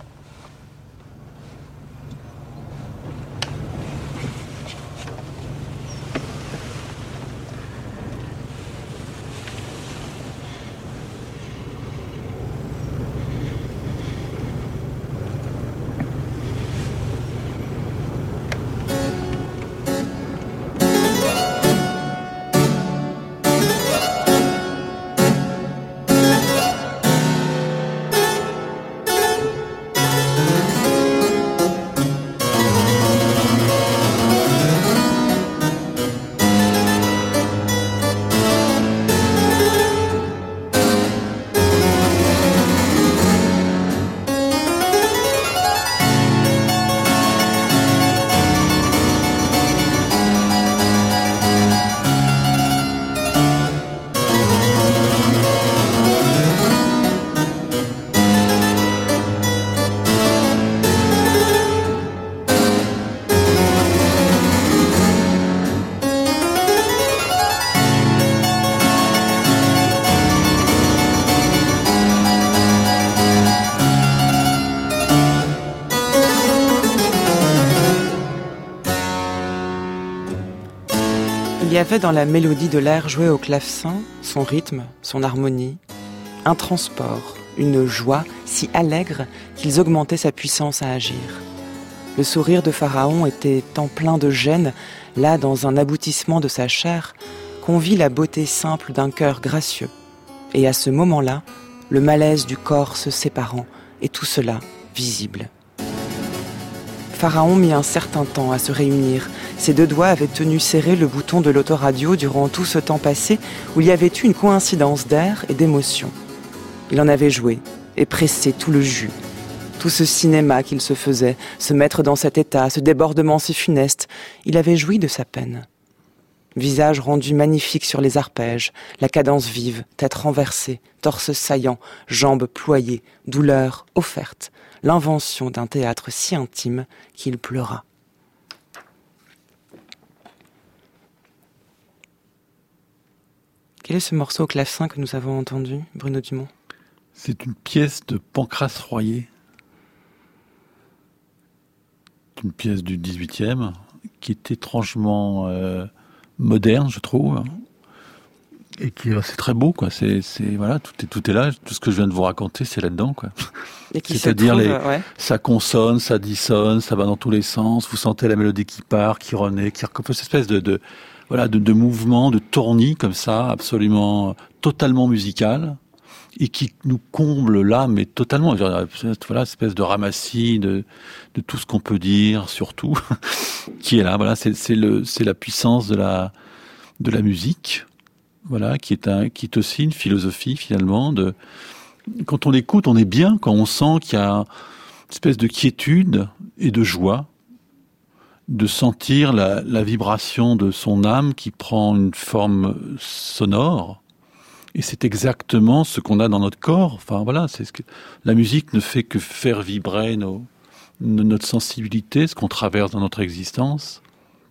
Il y avait dans la mélodie de l'air joué au clavecin, son rythme, son harmonie, un transport, une joie si allègre qu'ils augmentaient sa puissance à agir. Le sourire de Pharaon était tant plein de gêne, là dans un aboutissement de sa chair, qu'on vit la beauté simple d'un cœur gracieux. Et à ce moment-là, le malaise du corps se séparant, et tout cela visible. Pharaon mit un certain temps à se réunir. Ses deux doigts avaient tenu serré le bouton de l'autoradio durant tout ce temps passé où il y avait eu une coïncidence d'air et d'émotion. Il en avait joué et pressé tout le jus. Tout ce cinéma qu'il se faisait, se mettre dans cet état, ce débordement si funeste, il avait joui de sa peine. Visage rendu magnifique sur les arpèges, la cadence vive, tête renversée, torse saillant, jambes ployées, douleur offerte, l'invention d'un théâtre si intime qu'il pleura. Quel est ce morceau au clavecin que nous avons entendu, Bruno Dumont ? C'est une pièce de Pancrace Royer. C'est une pièce du 18e qui est étrangement moderne, je trouve. Et qui c'est très beau, quoi. C'est voilà, tout est là. Tout ce que je viens de vous raconter, c'est là-dedans, quoi. Et qui c'est-à-dire ouais. Ça consonne, ça dissonne, ça va dans tous les sens. Vous sentez la mélodie qui part, qui renaît, qui cette espèce de mouvement, de tournis comme ça, absolument totalement musical, et qui nous comble l'âme, mais totalement. Voilà, espèce de ramassis de tout ce qu'on peut dire, surtout, qui est là. Voilà, c'est la puissance de la musique. Voilà, qui est aussi une philosophie finalement de. Quand on l'écoute, on est bien, quand on sent qu'il y a une espèce de quiétude et de joie, de sentir la vibration de son âme qui prend une forme sonore. Et c'est exactement ce qu'on a dans notre corps. Enfin voilà, c'est ce que la musique ne fait que faire vibrer notre sensibilité, ce qu'on traverse dans notre existence.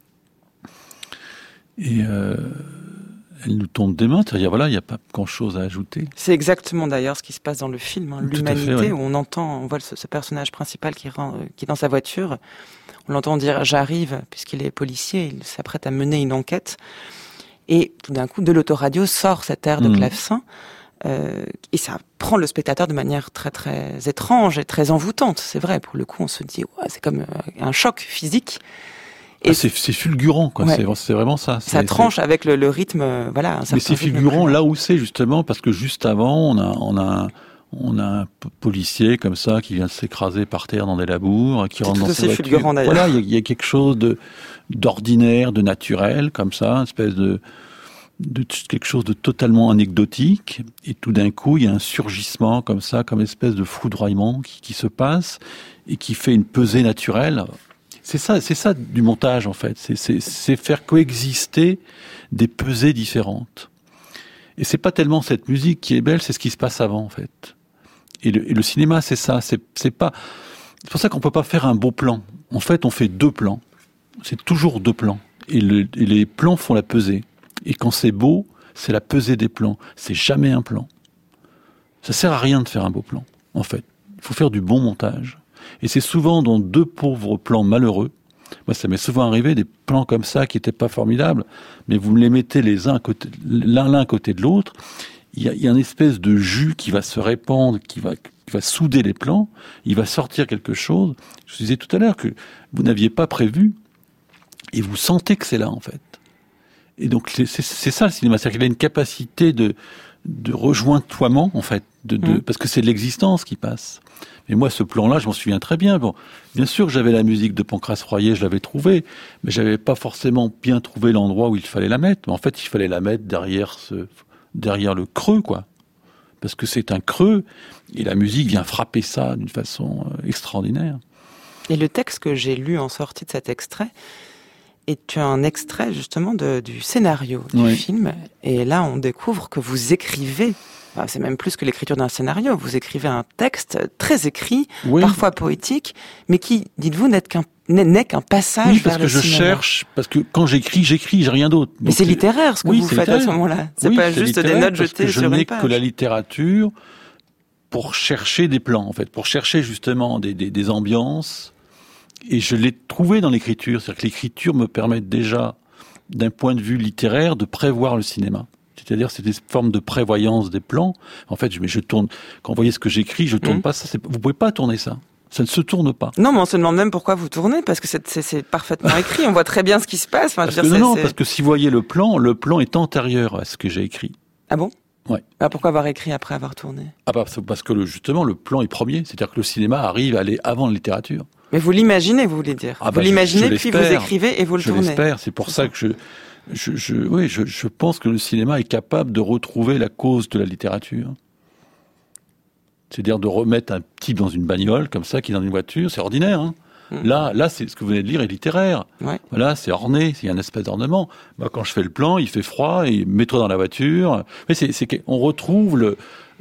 Et elle nous tombe des mains, c'est-à-dire voilà, il n'y a pas grand-chose à ajouter. C'est exactement d'ailleurs ce qui se passe dans le film, l'humanité, fait, ouais. Où on voit ce personnage principal qui est dans sa voiture, on l'entend dire « j'arrive » puisqu'il est policier, il s'apprête à mener une enquête, et tout d'un coup de l'autoradio sort cet air de clavecin, et ça prend le spectateur de manière très très étrange et très envoûtante, c'est vrai, pour le coup on se dit ouais, c'est comme un choc physique. Et c'est fulgurant, quoi. Ouais. C'est vraiment ça. Ça tranche avec le rythme, voilà. Mais c'est fulgurant là où c'est justement parce que juste avant, on a un policier comme ça qui vient de s'écraser par terre dans des labours, qui rentre dans sa voiture. Fulgurant d'ailleurs. Voilà, il y a quelque chose d'ordinaire, de naturel, comme ça, une espèce de de quelque chose de totalement anecdotique, et tout d'un coup, il y a un surgissement comme ça, comme une espèce de foudroiement qui se passe, et qui fait une pesée naturelle. C'est ça du montage, en fait. C'est faire coexister des pesées différentes. Et c'est pas tellement cette musique qui est belle, c'est ce qui se passe avant, en fait. Et le cinéma, c'est ça. C'est pour ça qu'on peut pas faire un beau plan. En fait, on fait 2 plans. C'est toujours 2 plans. Et les plans font la pesée. Et quand c'est beau, c'est la pesée des plans. C'est jamais un plan. Ça sert à rien de faire un beau plan, en fait. Il faut faire du bon montage. Et c'est souvent dans 2 pauvres plans malheureux. Moi, ça m'est souvent arrivé, des plans comme ça qui n'étaient pas formidables, mais vous me les mettez l'un à côté de l'autre. Il y a une espèce de jus qui va se répandre, qui va souder les plans. Il va sortir quelque chose. Je vous disais tout à l'heure que vous n'aviez pas prévu, et vous sentez que c'est là, en fait. Et donc, c'est ça le cinéma. C'est-à-dire qu'il a une capacité de rejointoiement, en fait, parce que c'est de l'existence qui passe. Et moi, ce plan-là, je m'en souviens très bien. Bon, bien sûr que j'avais la musique de Pancras Royer, je l'avais trouvée, mais j'avais pas forcément bien trouvé l'endroit où il fallait la mettre. Mais en fait, il fallait la mettre derrière le creux, quoi. Parce que c'est un creux, et la musique vient frapper ça d'une façon extraordinaire. Et le texte que j'ai lu en sortie de cet extrait est un extrait justement du scénario du film. Et là, on découvre que vous écrivez, c'est même plus que l'écriture d'un scénario, vous écrivez un texte très écrit, parfois poétique, mais qui, dites-vous, n'est qu'un passage vers le cinéma. Oui, parce que je cherche, parce que quand j'écris, j'ai rien d'autre. Mais c'est littéraire ce que vous faites à ce moment-là. C'est pas juste des notes jetées sur une page. Je n'ai que la littérature pour chercher des plans, en fait, pour chercher justement des ambiances. Et je l'ai trouvé dans l'écriture. C'est-à-dire que l'écriture me permet déjà, d'un point de vue littéraire, de prévoir le cinéma. C'est-à-dire, c'est des formes de prévoyance des plans. En fait, je tourne. Quand vous voyez ce que j'écris, je tourne pas ça. Vous pouvez pas tourner ça. Ça ne se tourne pas. Non, mais on se demande même pourquoi vous tournez, parce que c'est parfaitement écrit. On voit très bien ce qui se passe. Enfin, parce que si vous voyez le plan est antérieur à ce que j'ai écrit. Ah bon? Ouais. Pourquoi avoir écrit après avoir tourné? Parce que justement, le plan est premier. C'est-à-dire que le cinéma arrive à aller avant la littérature. Mais vous l'imaginez, vous voulez dire. Vous l'imaginez, puis vous écrivez et vous le tournez. Je l'espère. C'est pour ça que je pense que le cinéma est capable de retrouver la cause de la littérature. C'est-à-dire de remettre un type dans une bagnole, comme ça, qui est dans une voiture, c'est ordinaire, hein. Là, c'est ce que vous venez de lire est littéraire. Ouais. Voilà, c'est orné, il y a un espèce d'ornement. Moi, quand je fais le plan, il fait froid, et mets-toi dans la voiture. Mais on retrouve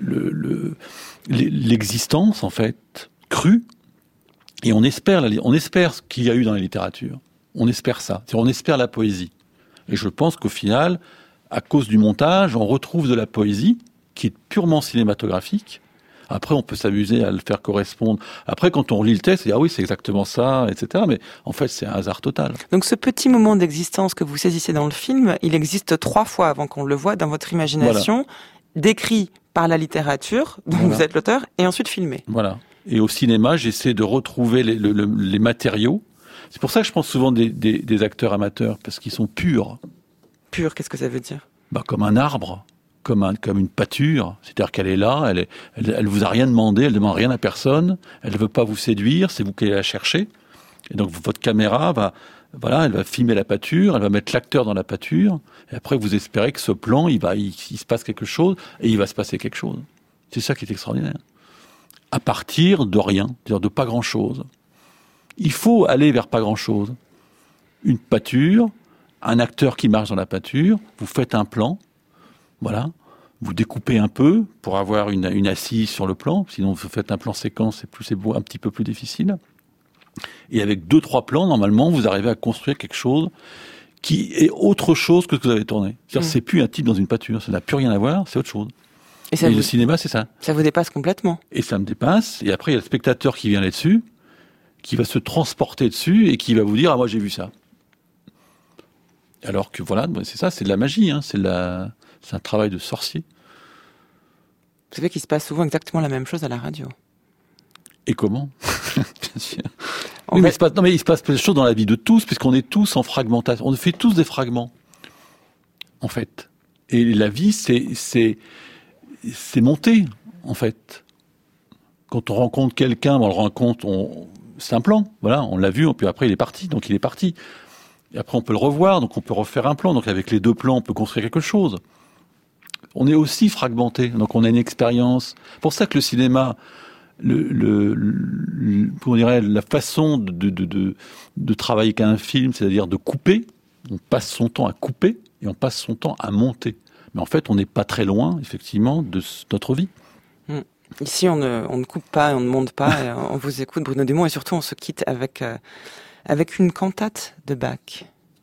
l'existence, en fait, crue, et on espère ce qu'il y a eu dans la littérature. On espère ça. C'est-à-dire, on espère la poésie. Et je pense qu'au final, à cause du montage, on retrouve de la poésie, qui est purement cinématographique. Après, on peut s'amuser à le faire correspondre. Après, quand on relit le texte, on dit « Ah oui, c'est exactement ça, etc. » Mais en fait, c'est un hasard total. Donc, ce petit moment d'existence que vous saisissez dans le film, il existe 3 fois avant qu'on le voit dans votre imagination, décrit par la littérature, dont vous êtes l'auteur, et ensuite filmé. Voilà. Et au cinéma, j'essaie de retrouver les matériaux. C'est pour ça que je pense souvent des acteurs amateurs, parce qu'ils sont purs. Purs, qu'est-ce que ça veut dire? Comme un arbre. Comme une pâture, c'est-à-dire qu'elle est là, elle vous a rien demandé, elle demande rien à personne, elle ne veut pas vous séduire, c'est vous qui allez la chercher. Et donc votre caméra elle va filmer la pâture, elle va mettre l'acteur dans la pâture, et après vous espérez que ce plan, il se passe quelque chose, et il va se passer quelque chose. C'est ça qui est extraordinaire. À partir de rien, c'est-à-dire de pas grand-chose. Il faut aller vers pas grand-chose. Une pâture, un acteur qui marche dans la pâture, vous faites un plan. Voilà, vous découpez un peu pour avoir une assise sur le plan, sinon vous faites un plan séquence, c'est un petit peu plus difficile. Et avec 2-3 plans, normalement, vous arrivez à construire quelque chose qui est autre chose que ce que vous avez tourné. C'est-à-dire, c'est plus un type dans une pâture, ça n'a plus rien à voir, c'est autre chose. Et le cinéma, c'est ça. Ça vous dépasse complètement. Et ça me dépasse, et après il y a le spectateur qui vient là-dessus, qui va se transporter dessus, et qui va vous dire « Ah, moi j'ai vu ça ». Alors que voilà, c'est ça, c'est de la magie, hein, c'est un travail de sorcier. Vous savez qu'il se passe souvent exactement la même chose à la radio. Et comment? Bien sûr. Mais il se passe plein de choses dans la vie de tous, puisqu'on est tous en fragmentation. On fait tous des fragments, en fait. Et la vie, c'est monter, en fait. Quand on rencontre quelqu'un, c'est un plan. Voilà, on l'a vu, puis après il est parti, donc il est parti. Et après, on peut le revoir, donc on peut refaire un plan. Donc avec les 2 plans, on peut construire quelque chose. On est aussi fragmenté, donc on a une expérience. Pour ça que le cinéma, on dirait la façon de travailler qu'un film, c'est-à-dire de couper. On passe son temps à couper et on passe son temps à monter. Mais en fait, on n'est pas très loin, effectivement, de notre vie. Ici, on ne coupe pas, on ne monte pas. Et on vous écoute, Bruno Dumont, et surtout, on se quitte avec une cantate de Bach.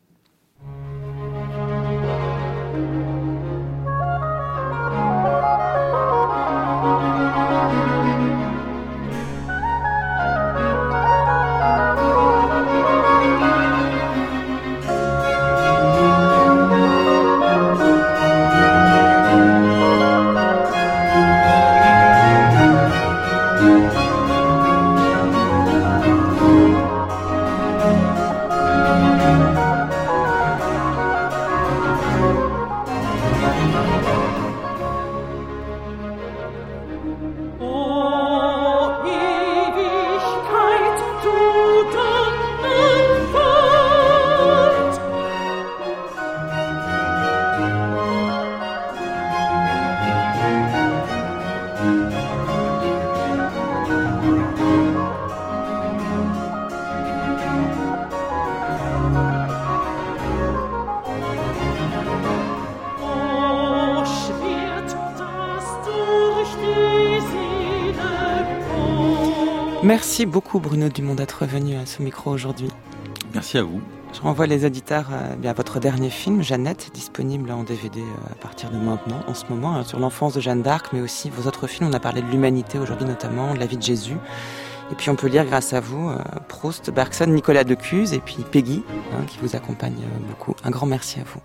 Merci beaucoup Bruno Dumont d'être venu à ce micro aujourd'hui. Merci à vous. Je renvoie les auditeurs à votre dernier film, Jeannette, disponible en DVD à partir de maintenant, en ce moment, sur l'enfance de Jeanne d'Arc, mais aussi vos autres films. On a parlé de l'humanité aujourd'hui notamment, de la vie de Jésus. Et puis on peut lire grâce à vous Proust, Bergson, Nicolas Decuse et puis Peggy, qui vous accompagne beaucoup. Un grand merci à vous.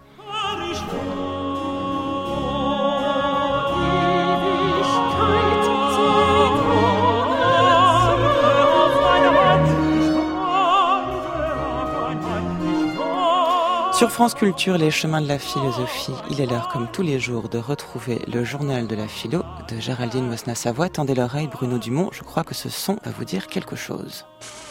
Sur France Culture, les chemins de la philosophie, il est l'heure, comme tous les jours, de retrouver le journal de la philo de Géraldine Mosna-Savoie. Tendez l'oreille, Bruno Dumont, je crois que ce son va vous dire quelque chose.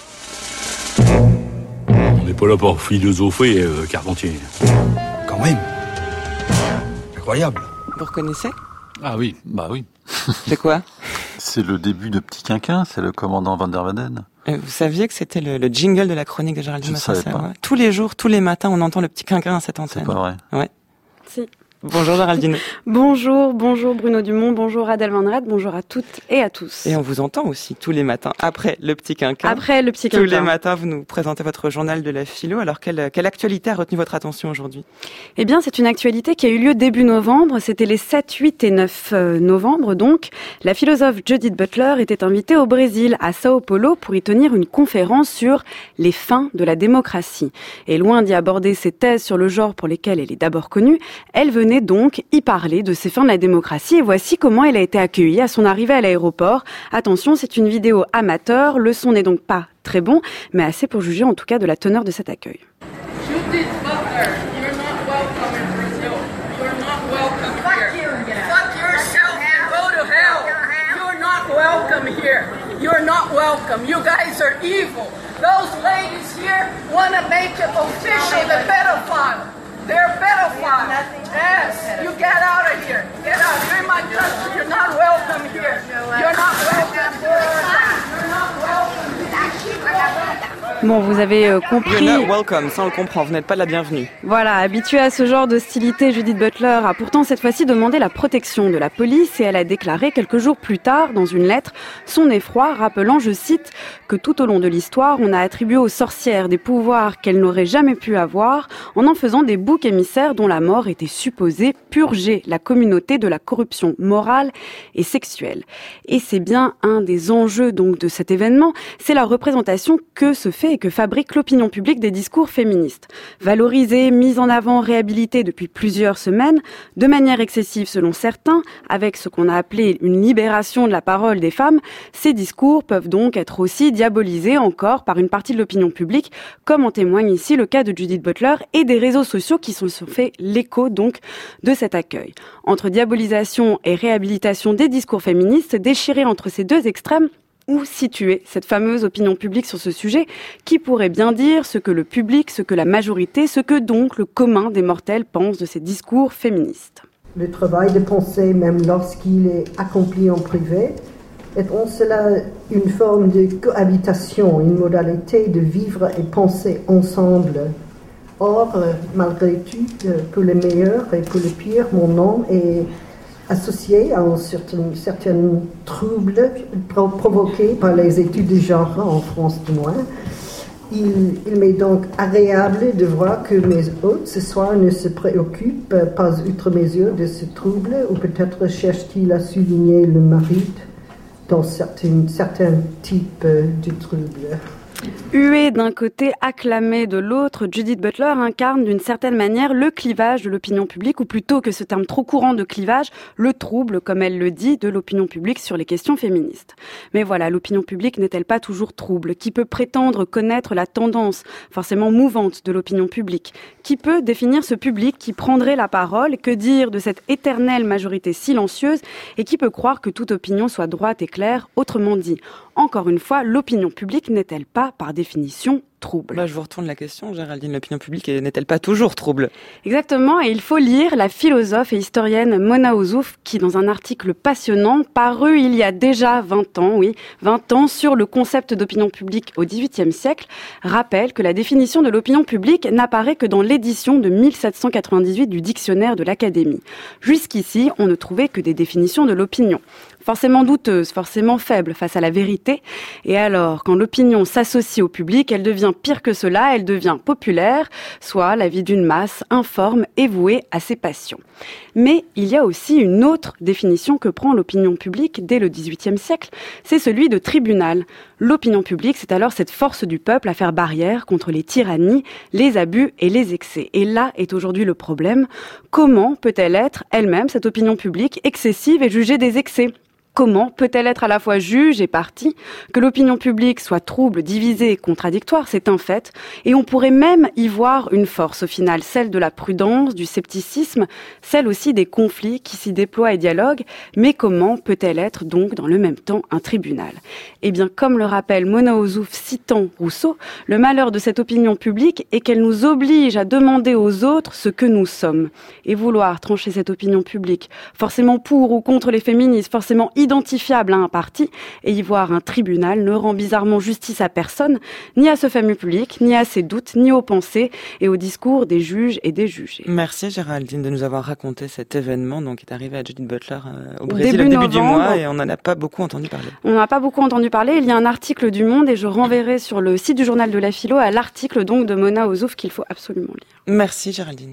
On n'est pas là pour philosopher, Carpentier. Quand même. Incroyable. Vous reconnaissez ? Ah oui, bah oui. C'est quoi ? C'est le début de Petit Quinquin, c'est le commandant Van der Waden. Vous saviez que c'était le jingle de la chronique de Géraldine Mosna-Savoie ? Ouais. Tous les jours, tous les matins, on entend le Petit Quinquin à cette antenne. C'est pas vrai. Ouais. Si. Bonjour Géraldine. Bonjour Bruno Dumont, bonjour Adèle Van Rad, bonjour à toutes et à tous. Et on vous entend aussi tous les matins, après le Petit Quinquin. Après le Petit Quinquin. Tous les matins, vous nous présentez votre journal de la philo. Alors, quelle actualité a retenu votre attention aujourd'hui ? Eh bien, c'est une actualité qui a eu lieu début novembre. C'était les 7, 8 et 9 novembre, donc. La philosophe Judith Butler était invitée au Brésil, à Sao Paulo, pour y tenir une conférence sur les fins de la démocratie. Et loin d'y aborder ses thèses sur le genre pour lesquelles elle est d'abord connue, elle venait donc y parler de ces fins de la démocratie et voici comment elle a été accueillie à son arrivée à l'aéroport. Attention, c'est une vidéo amateur, le son n'est donc pas très bon, mais assez pour juger en tout cas de la teneur de cet accueil. Judith Butler, you're not welcome in Brazil. You're not welcome here. Fuck yourself and go to hell. You're not welcome here. You're not welcome. You guys are evil. Those ladies here want to make it official, the pedophile. They're pedophiles. Yes, you get out of here. Get out. You're in my country. You're not welcome here. You're not welcome here. You're not welcome here. Bon, vous avez compris. You're not welcome, ça on le comprend, vous n'êtes pas la bienvenue. Voilà, habituée à ce genre d'hostilité, Judith Butler a pourtant cette fois-ci demandé la protection de la police et elle a déclaré quelques jours plus tard dans une lettre son effroi, rappelant, je cite, que tout au long de l'histoire, on a attribué aux sorcières des pouvoirs qu'elles n'auraient jamais pu avoir en faisant des boucs émissaires dont la mort était supposée purger la communauté de la corruption morale et sexuelle. Et c'est bien un des enjeux donc de cet événement, c'est la représentation que se fait et que fabrique l'opinion publique des discours féministes. Valorisés, mis en avant, réhabilités depuis plusieurs semaines, de manière excessive selon certains, avec ce qu'on a appelé une libération de la parole des femmes, ces discours peuvent donc être aussi diabolisés encore par une partie de l'opinion publique, comme en témoigne ici le cas de Judith Butler et des réseaux sociaux qui se sont fait l'écho donc de cet accueil. Entre diabolisation et réhabilitation des discours féministes, déchirés entre ces deux extrêmes, Où situer cette fameuse opinion publique sur ce sujet qui pourrait bien dire ce que le public, ce que la majorité, ce que donc le commun des mortels pense de ces discours féministes? Le travail de pensée, même lorsqu'il est accompli en privé, est en cela une forme de cohabitation, une modalité de vivre et penser ensemble. Or, malgré tout, pour le meilleur et pour le pire, mon nom est associé à un certain trouble provoqué par les études de genre, en France du moins. Il m'est donc agréable de voir que mes hôtes ce soir ne se préoccupent pas outre mesure de ce trouble, ou peut-être cherchent-ils à souligner le mérite dans certains types de troubles. Huée d'un côté, acclamée de l'autre, Judith Butler incarne d'une certaine manière le clivage de l'opinion publique, ou plutôt que ce terme trop courant de clivage, le trouble, comme elle le dit, de l'opinion publique sur les questions féministes. Mais voilà, l'opinion publique n'est-elle pas toujours trouble? Qui peut prétendre connaître la tendance forcément mouvante de l'opinion publique? Qui peut définir ce public qui prendrait la parole? Que dire de cette éternelle majorité silencieuse? Et qui peut croire que toute opinion soit droite et claire? Autrement dit, encore une fois, l'opinion publique n'est-elle pas, par définition, trouble? Je vous retourne la question, Géraldine. L'opinion publique n'est-elle pas toujours trouble? Exactement, et il faut lire la philosophe et historienne Mona Ozouf qui, dans un article passionnant, paru il y a déjà 20 ans, sur le concept d'opinion publique au XVIIIe siècle, rappelle que la définition de l'opinion publique n'apparaît que dans l'édition de 1798 du dictionnaire de l'Académie. Jusqu'ici, on ne trouvait que des définitions de l'opinion. Forcément douteuse, forcément faible face à la vérité. Et alors, quand l'opinion s'associe au public, elle devient pire que cela, elle devient populaire, soit l'avis d'une masse informe et vouée à ses passions. Mais il y a aussi une autre définition que prend l'opinion publique dès le XVIIIe siècle, c'est celui de tribunal. L'opinion publique, c'est alors cette force du peuple à faire barrière contre les tyrannies, les abus et les excès. Et là est aujourd'hui le problème. Comment peut-elle être elle-même, cette opinion publique, excessive et juger des excès ? Comment peut-elle être à la fois juge et partie? Que l'opinion publique soit trouble, divisée et contradictoire, c'est un fait. Et on pourrait même y voir une force au final, celle de la prudence, du scepticisme, celle aussi des conflits qui s'y déploient et dialoguent. Mais comment peut-elle être donc dans le même temps un tribunal? Eh bien, comme le rappelle Mona Ozouf citant Rousseau, le malheur de cette opinion publique est qu'elle nous oblige à demander aux autres ce que nous sommes. Et vouloir trancher cette opinion publique, forcément pour ou contre les féministes, forcément identifiable à un parti, et y voir un tribunal ne rend bizarrement justice à personne, ni à ce fameux public, ni à ses doutes, ni aux pensées et aux discours des juges et des jugés. Merci Géraldine de nous avoir raconté cet événement qui est arrivé à Judith Butler au Brésil au début du mois, et on n'en a pas beaucoup entendu parler. On n'en a pas beaucoup entendu parler. Il y a un article du Monde et je renverrai sur le site du journal de la philo à l'article donc de Mona Ozouf qu'il faut absolument lire. Merci Géraldine.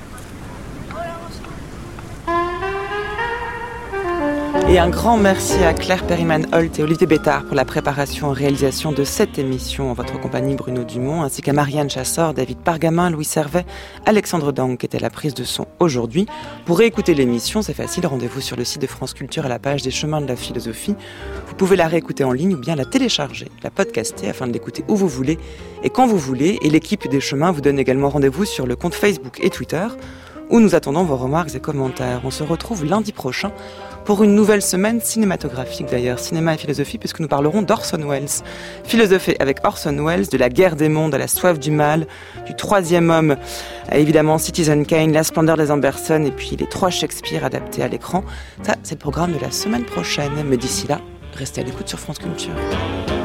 Et un grand merci à Claire Perryman-Holt et Olivier Bétard pour la préparation et réalisation de cette émission en votre compagnie, Bruno Dumont, ainsi qu'à Marianne Chassor, David Pargamin, Louis Servet, Alexandre Dang qui était à la prise de son aujourd'hui. Pour réécouter l'émission, c'est facile, rendez-vous sur le site de France Culture à la page des chemins de la philosophie. Vous pouvez la réécouter en ligne ou bien la télécharger, la podcaster afin de l'écouter où vous voulez et quand vous voulez. Et l'équipe des chemins vous donne également rendez-vous sur le compte Facebook et Twitter où nous attendons vos remarques et commentaires. On se retrouve lundi prochain pour une nouvelle semaine cinématographique d'ailleurs, cinéma et philosophie, puisque nous parlerons d'Orson Welles. Philosopher avec Orson Welles, de la guerre des mondes à la soif du mal, du troisième homme, évidemment Citizen Kane, La splendeur des Amberson et puis les 3 Shakespeare adaptés à l'écran. Ça, c'est le programme de la semaine prochaine. Mais d'ici là, restez à l'écoute sur France Culture.